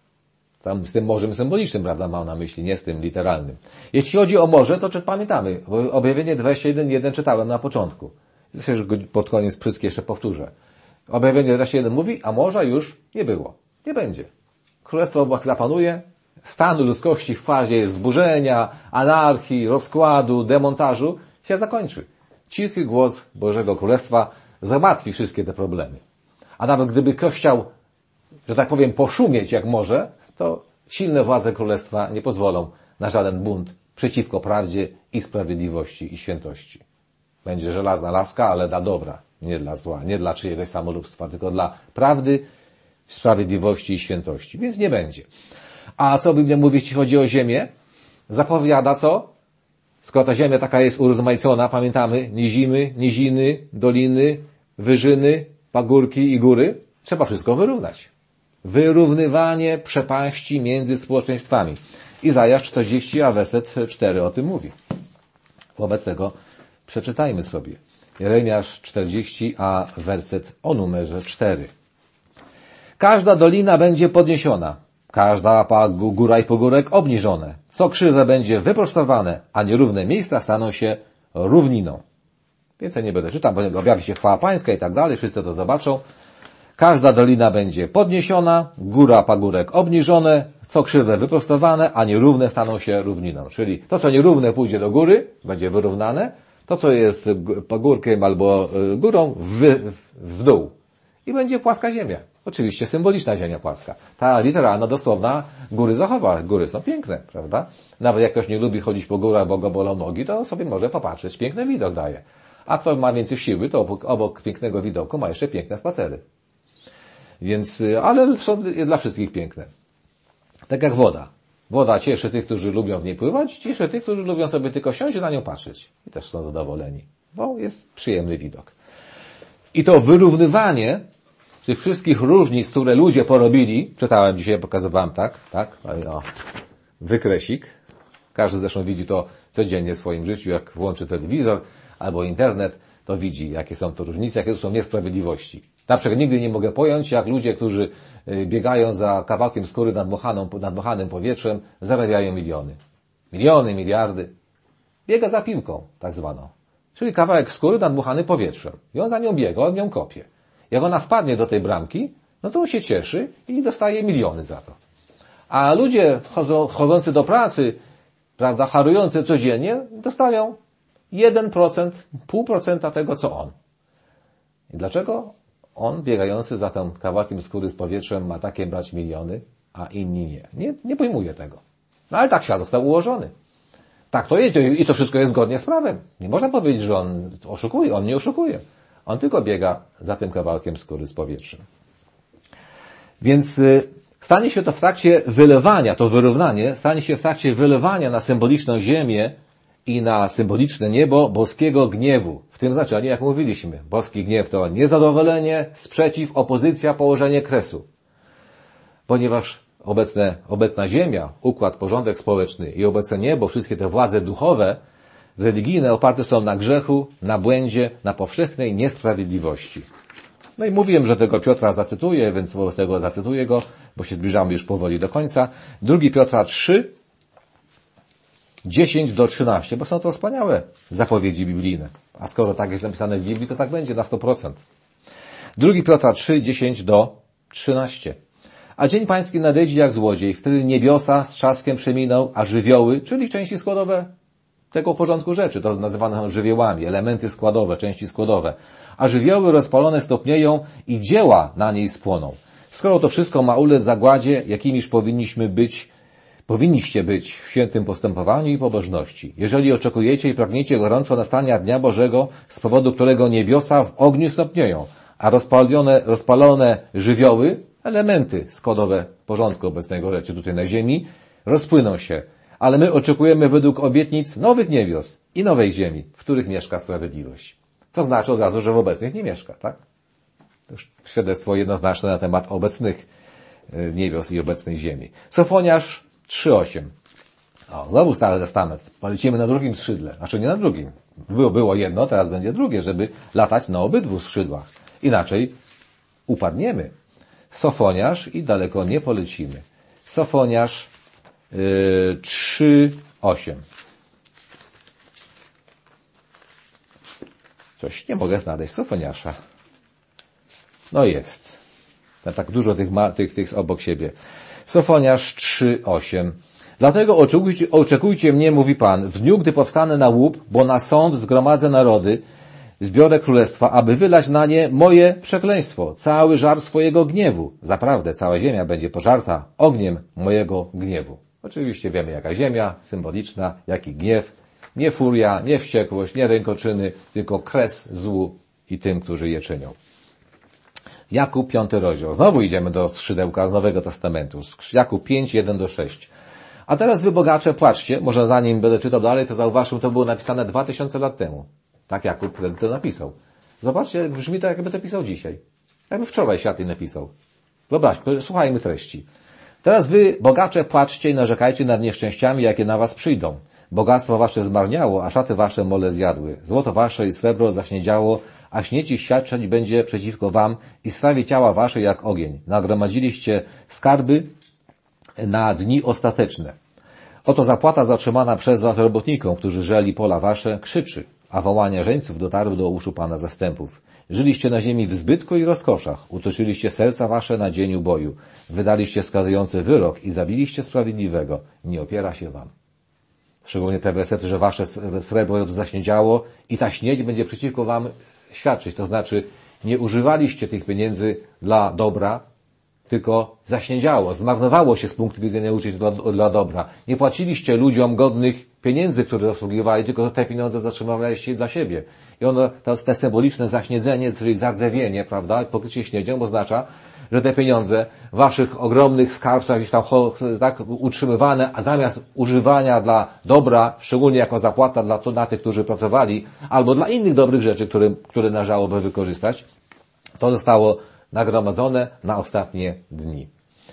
Tam z tym morzem symbolicznym, prawda, mam na myśli, nie z tym literalnym. Jeśli chodzi o morze, to czy pamiętamy? Objawienie dwadzieścia jeden jeden czytałem na początku. Zresztą już pod koniec Pryski jeszcze powtórzę. Objawienie dwadzieścia jeden mówi, a morza już nie było. Nie będzie. Królestwo Bóg zapanuje, stan ludzkości w fazie wzburzenia, anarchii, rozkładu, demontażu się zakończy. Cichy głos Bożego Królestwa załatwi wszystkie te problemy. A nawet gdyby ktoś chciał, że tak powiem, poszumieć jak może, to silne władze Królestwa nie pozwolą na żaden bunt przeciwko prawdzie i sprawiedliwości i świętości. Będzie żelazna laska, ale dla dobra, nie dla zła, nie dla czyjegoś samolubstwa, tylko dla prawdy, sprawiedliwości i świętości. Więc nie będzie. A co Biblia mówi, jeśli chodzi o ziemię? Zapowiada co? Skoro ta ziemia taka jest urozmaicona, pamiętamy, nizimy, niziny, doliny, wyżyny, pagórki i góry, trzeba wszystko wyrównać. Wyrównywanie przepaści między społeczeństwami. Izajasz czterdzieści, a werset cztery o tym mówi. Wobec tego przeczytajmy sobie. Jeremiasz czterdzieści, a werset o numerze cztery. Każda dolina będzie podniesiona, każda góra i pagórek obniżone. Co krzywe będzie wyprostowane, a nierówne miejsca staną się równiną. Więcej nie będę czytał, bo objawi się chwała pańska i tak dalej, wszyscy to zobaczą. Każda dolina będzie podniesiona, góra, pagórek obniżone, co krzywe wyprostowane, a nierówne staną się równiną. Czyli to, co nierówne pójdzie do góry, będzie wyrównane, to, co jest pagórkiem albo górą, w, w dół. I będzie płaska ziemia. Oczywiście symboliczna ziemia płaska. Ta literalna, dosłowna góry zachowa. Góry są piękne, prawda? Nawet jak ktoś nie lubi chodzić po górach, bo go bolą nogi, to sobie może popatrzeć. Piękny widok daje. A kto ma więcej siły, to obok, obok pięknego widoku ma jeszcze piękne spacery. Więc, ale są dla wszystkich piękne. Tak jak woda. Woda cieszy tych, którzy lubią w niej pływać, cieszy tych, którzy lubią sobie tylko siąść i na nią patrzeć. I też są zadowoleni, bo jest przyjemny widok. I to wyrównywanie tych wszystkich różnic, które ludzie porobili, czytałem dzisiaj, pokazywałem tak, tak, o, wykresik. Każdy zresztą widzi to codziennie w swoim życiu, jak włączy telewizor albo internet, to widzi, jakie są to różnice, jakie to są niesprawiedliwości. Na przykład nigdy nie mogę pojąć, jak ludzie, którzy biegają za kawałkiem skóry nadmuchaną, nadmuchanym powietrzem, zarabiają miliony. Miliony, miliardy. Biega za piłką, tak zwaną. Czyli kawałek skóry nadmuchany powietrzem. I on za nią biega, on ją kopie. Jak ona wpadnie do tej bramki, no to on się cieszy i dostaje miliony za to. A ludzie chodzą, chodzący do pracy, prawda, harujący codziennie, dostają jeden procent, pół procenta tego, co on. I dlaczego on, biegający za tym kawałkiem skóry z powietrzem, ma takie brać miliony, a inni nie? Nie, nie pojmuje tego. No ale tak świat został ułożony. Tak to jest i to wszystko jest zgodnie z prawem. Nie można powiedzieć, że on oszukuje. On nie oszukuje. On tylko biega za tym kawałkiem skóry z powietrzem. Więc y, stanie się to w trakcie wylewania, to wyrównanie, stanie się w trakcie wylewania na symboliczną ziemię i na symboliczne niebo boskiego gniewu. W tym znaczeniu, jak mówiliśmy, boski gniew to niezadowolenie, sprzeciw, opozycja, położenie kresu. Ponieważ obecne, obecna ziemia, układ, porządek społeczny i obecne niebo, wszystkie te władze duchowe, religijne oparte są na grzechu, na błędzie, na powszechnej niesprawiedliwości. No i mówiłem, że tego Piotra zacytuję, więc wobec tego zacytuję go, bo się zbliżamy już powoli do końca. Drugi Piotra trzy, dziesięć do trzynastu, bo są to wspaniałe zapowiedzi biblijne. A skoro tak jest napisane w Biblii, to tak będzie na sto procent. Drugi Piotra trzy, dziesięć do trzynastu. A dzień pański nadejdzie jak złodziej. Wtedy niebiosa z trzaskiem przeminą, a żywioły, czyli części składowe tego porządku rzeczy, to nazywane są żywiołami, elementy składowe, części składowe. A żywioły rozpalone stopnieją i dzieła na niej spłoną. Skoro to wszystko ma ulec zagładzie, jakimiż powinniśmy być, powinniście być w świętym postępowaniu i pobożności. Jeżeli oczekujecie i pragniecie gorąco nastania Dnia Bożego, z powodu którego niebiosa w ogniu stopnieją, a rozpalone, rozpalone żywioły, elementy składowe porządku obecnego rzeczy tutaj na ziemi, rozpłyną się. Ale my oczekujemy według obietnic nowych niebios i nowej ziemi, w których mieszka sprawiedliwość. Co znaczy od razu, że w obecnych nie mieszka, tak? To już świadectwo jednoznaczne na temat obecnych niebios i obecnej ziemi. Sofoniarz trzy osiem. O, znowu Stary Testament. Polecimy na drugim skrzydle. Znaczy nie na drugim. Było, było jedno, teraz będzie drugie, żeby latać na obydwu skrzydłach. Inaczej upadniemy. Sofoniarz i daleko nie polecimy. Sofoniarz yy, trzy osiem. Coś nie mogę znaleźć Sofoniasza. No jest. Tak dużo tych, tych, tych obok siebie. Sofoniarz trzy osiem. Dlatego oczekujcie, oczekujcie mnie, mówi Pan, w dniu, gdy powstanę na łup, bo na sąd zgromadzę narody, zbiorę królestwa, aby wylać na nie moje przekleństwo, cały żar swojego gniewu. Zaprawdę cała ziemia będzie pożarta ogniem mojego gniewu. Oczywiście wiemy, jaka ziemia, symboliczna, jaki gniew. Nie furia, nie wściekłość, nie rękoczyny, tylko kres złu i tym, którzy je czynią. Jakub piąty rozdział. Znowu idziemy do skrzydełka z Nowego Testamentu. Jakub pięć jeden do sześć. A teraz wy bogacze płaczcie. Może zanim będę czytał dalej, to zauważmy, to było napisane dwa tysiące lat temu. Tak Jakub wtedy to napisał. Zobaczcie, brzmi to, jakby to pisał dzisiaj. Jakby wczoraj Światły napisał. Wyobraźmy, słuchajmy treści. Teraz wy bogacze płaczcie i narzekajcie nad nieszczęściami, jakie na was przyjdą. Bogactwo wasze zmarniało, a szaty wasze mole zjadły. Złoto wasze i srebro zaśniedziało, a śnieci świadczyć będzie przeciwko wam i strawi ciała wasze jak ogień. Nagromadziliście skarby na dni ostateczne. Oto zapłata zatrzymana przez was robotnikom, którzy żeli pola wasze, krzyczy, a wołania żeńców dotarły do uszu Pana zastępów. Żyliście na ziemi w zbytku i rozkoszach, utoczyliście serca wasze na dzień uboju, wydaliście skazujący wyrok i zabiliście sprawiedliwego. Nie opiera się wam. Szczególnie te wersety, że wasze srebro zaśniedziało i ta śnieć będzie przeciwko wam świadczyć. To znaczy, nie używaliście tych pieniędzy dla dobra, tylko zaśniedziało, zmarnowało się z punktu widzenia użyć dla, dla dobra. Nie płaciliście ludziom godnych pieniędzy, które zasługiwali, tylko te pieniądze zatrzymywaliście dla siebie. I ono, to, to symboliczne zaśniedzenie, czyli zardzewienie, prawda, pokrycie śniedzią oznacza, że te pieniądze w waszych ogromnych skarbcach gdzieś tam tak utrzymywane, a zamiast używania dla dobra, szczególnie jako zapłata dla, dla tych, którzy pracowali, albo dla innych dobrych rzeczy, które, które należałoby wykorzystać, to zostało nagromadzone na ostatnie dni.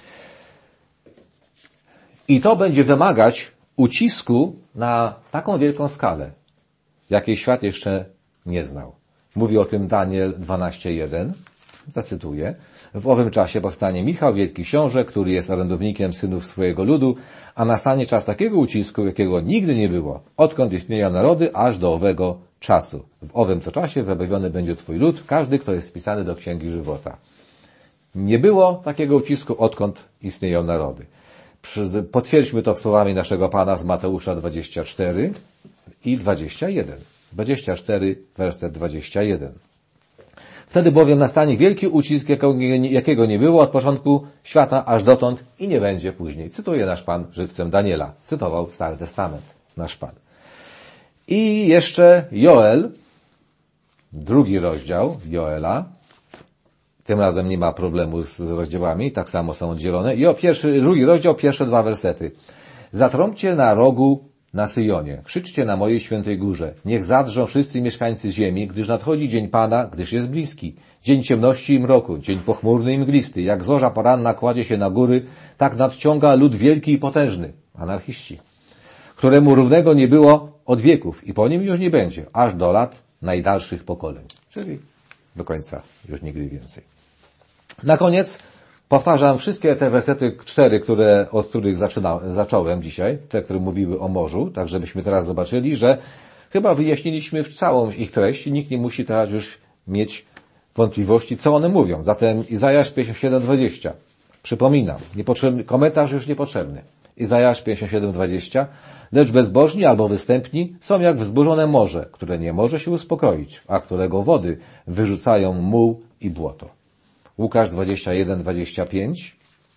I to będzie wymagać ucisku na taką wielką skalę, jakiej świat jeszcze nie znał. Mówi o tym Daniel dwanaście jeden. Zacytuję. W owym czasie powstanie Michał, wielki książę, który jest orędownikiem synów swojego ludu, a nastanie czas takiego ucisku, jakiego nigdy nie było, odkąd istnieją narody, aż do owego czasu. W owym to czasie wybawiony będzie Twój lud, każdy, kto jest wpisany do Księgi Żywota. Nie było takiego ucisku, odkąd istnieją narody. Potwierdźmy to słowami naszego Pana z Mateusza dwadzieścia cztery i dwadzieścia jeden. dwadzieścia cztery, werset dwadzieścia jeden. Wtedy bowiem nastanie wielki ucisk, jakiego nie było od początku świata, aż dotąd i nie będzie później. Cytuje nasz Pan żywcem Daniela. Cytował Stary Testament nasz Pan. I jeszcze Joel, drugi rozdział Joela. Tym razem nie ma problemu z rozdziałami, tak samo są oddzielone. I o pierwszy, drugi rozdział, pierwsze dwa wersety. Zatrąbcie na rogu na Syjonie, krzyczcie na mojej świętej górze. Niech zadrżą wszyscy mieszkańcy ziemi, gdyż nadchodzi dzień Pana, gdyż jest bliski. Dzień ciemności i mroku, dzień pochmurny i mglisty. Jak zorza poranna kładzie się na góry, tak nadciąga lud wielki i potężny, anarchiści, któremu równego nie było od wieków i po nim już nie będzie, aż do lat najdalszych pokoleń. Czyli do końca już nigdy więcej. Na koniec powtarzam wszystkie te wersety cztery, które, od których zaczyna, zacząłem dzisiaj, te, które mówiły o morzu, tak żebyśmy teraz zobaczyli, że chyba wyjaśniliśmy całą ich treść i nikt nie musi teraz już mieć wątpliwości, co one mówią. Zatem Izajasz pięćdziesiąt siedem dwadzieścia. Przypominam, niepotrzebny, komentarz już niepotrzebny. Izajasz pięćdziesiąt siedem, dwadzieścia. Lecz bezbożni albo występni są jak wzburzone morze, które nie może się uspokoić, a którego wody wyrzucają muł i błoto. Łukasz dwadzieścia jeden, dwadzieścia pięć.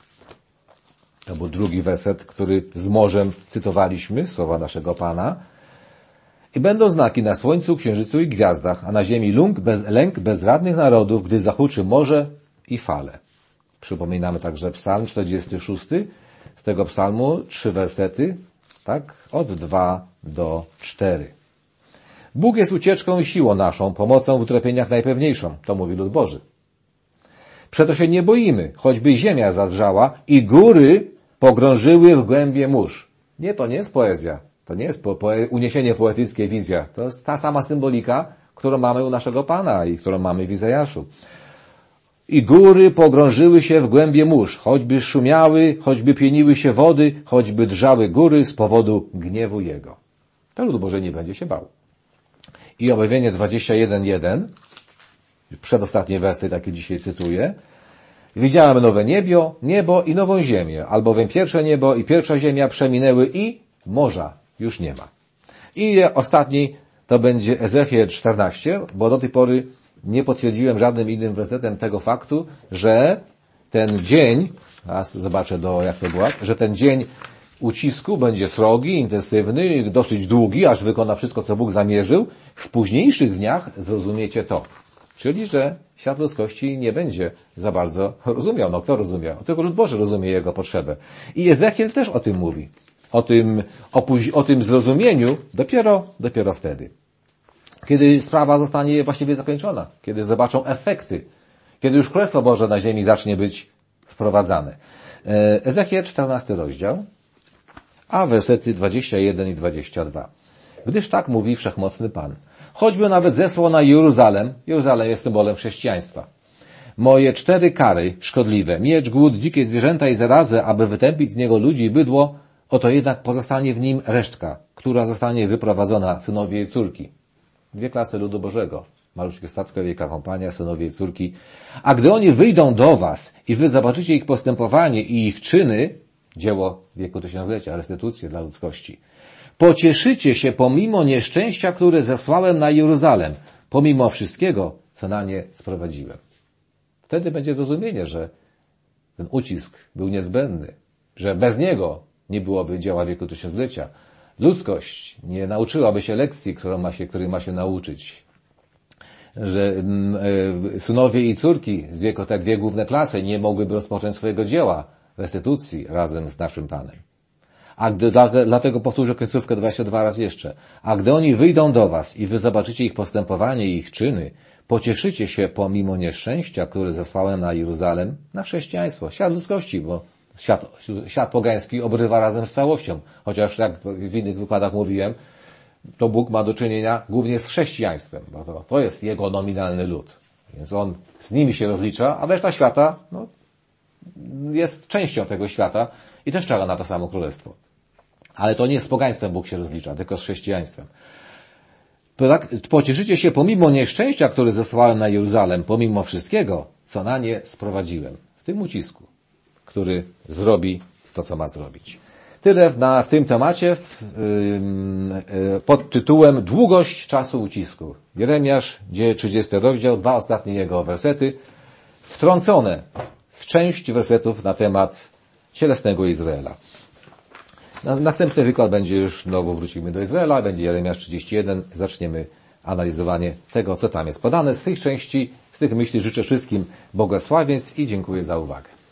To był drugi werset, który z morzem cytowaliśmy, słowa naszego Pana. I będą znaki na słońcu, księżycu i gwiazdach, a na ziemi lęk, bez, lęk bezradnych narodów, gdy zahuczy morze i fale. Przypominamy także psalm czterdziesty szósty. Z tego psalmu trzy wersety, tak, od dwa do cztery. Bóg jest ucieczką i siłą naszą, pomocą w utrapieniach najpewniejszą. To mówi lud Boży. Przeto się nie boimy, choćby ziemia zadrżała i góry pogrążyły w głębie mórz. Nie, to nie jest poezja. To nie jest po, po, uniesienie poetyckie, wizja. To jest ta sama symbolika, którą mamy u naszego Pana i którą mamy w Izajaszu. I góry pogrążyły się w głębie mórz, choćby szumiały, choćby pieniły się wody, choćby drżały góry z powodu gniewu Jego. To lud Boży nie będzie się bał. I objawienie dwadzieścia jeden, jeden, przedostatnie wersy, takie dzisiaj cytuję. Widziałem nowe niebio, niebo i nową ziemię, albowiem pierwsze niebo i pierwsza ziemia przeminęły i morza już nie ma. I ostatni to będzie Ezechiel czternaście, bo do tej pory nie potwierdziłem żadnym innym wersetem tego faktu, że ten dzień, a zobaczę do jak to było, że ten dzień ucisku będzie srogi, intensywny, dosyć długi, aż wykona wszystko, co Bóg zamierzył. W późniejszych dniach zrozumiecie to. Czyli, że świat ludzkości nie będzie za bardzo rozumiał. No kto rozumiał? Tylko lud Boży rozumie jego potrzebę. I Ezechiel też o tym mówi. O tym, o, o tym zrozumieniu dopiero, dopiero wtedy. Kiedy sprawa zostanie właściwie zakończona. Kiedy zobaczą efekty. Kiedy już Królestwo Boże na ziemi zacznie być wprowadzane. Ezechiel czternasty rozdział, a wersety dwadzieścia jeden i dwadzieścia dwa. Gdyż tak mówi Wszechmocny Pan. Choćby nawet zesłał na Jeruzalem, Jeruzalem jest symbolem chrześcijaństwa, moje cztery kary szkodliwe, miecz, głód, dzikie zwierzęta i zarazę, aby wytępić z niego ludzi i bydło, oto jednak pozostanie w nim resztka, która zostanie wyprowadzona, synowie i córki. Dwie klasy ludu Bożego. Maluczkie statko, wielka kompania, synowie i córki. A gdy oni wyjdą do was i wy zobaczycie ich postępowanie i ich czyny, dzieło wieku tysiąclecia, restytucje dla ludzkości, pocieszycie się pomimo nieszczęścia, które zesłałem na Jeruzalem, pomimo wszystkiego, co na nie sprowadziłem. Wtedy będzie zrozumienie, że ten ucisk był niezbędny, że bez niego nie byłoby dzieła wieku tysiąclecia. Ludzkość nie nauczyłaby się lekcji, którą ma się, której ma się nauczyć. Że y, synowie i córki z wieku, te dwie główne klasy, nie mogłyby rozpocząć swojego dzieła restytucji razem z naszym Panem. A gdy, dlatego powtórzę końcówkę dwadzieścia dwa raz jeszcze. A gdy oni wyjdą do was i wy zobaczycie ich postępowanie i ich czyny, pocieszycie się pomimo nieszczęścia, które zesłałem na Jeruzalem, na chrześcijaństwo, świat ludzkości, bo świat, świat pogański obrywa razem z całością. Chociaż jak w innych wypadach mówiłem, to Bóg ma do czynienia głównie z chrześcijaństwem, bo to, to jest jego nominalny lud. Więc on z nimi się rozlicza, a reszta świata no, jest częścią tego świata i też czeka na to samo królestwo. Ale to nie z pogaństwem Bóg się rozlicza, tylko z chrześcijaństwem. Pocieszycie się pomimo nieszczęścia, które zesłałem na Jeruzalem, pomimo wszystkiego, co na nie sprowadziłem. W tym ucisku, który zrobi to, co ma zrobić. Tyle na, w tym temacie yy, pod tytułem Długość czasu ucisku. Jeremiasz, trzydziesty rozdział, dwa ostatnie jego wersety, wtrącone w część wersetów na temat cielesnego Izraela. Następny wykład będzie już, znowu wrócimy do Izraela, będzie Jeremiasz trzydzieści jeden, zaczniemy analizowanie tego, co tam jest podane. Z tych części, z tych myśli życzę wszystkim błogosławieństw i dziękuję za uwagę.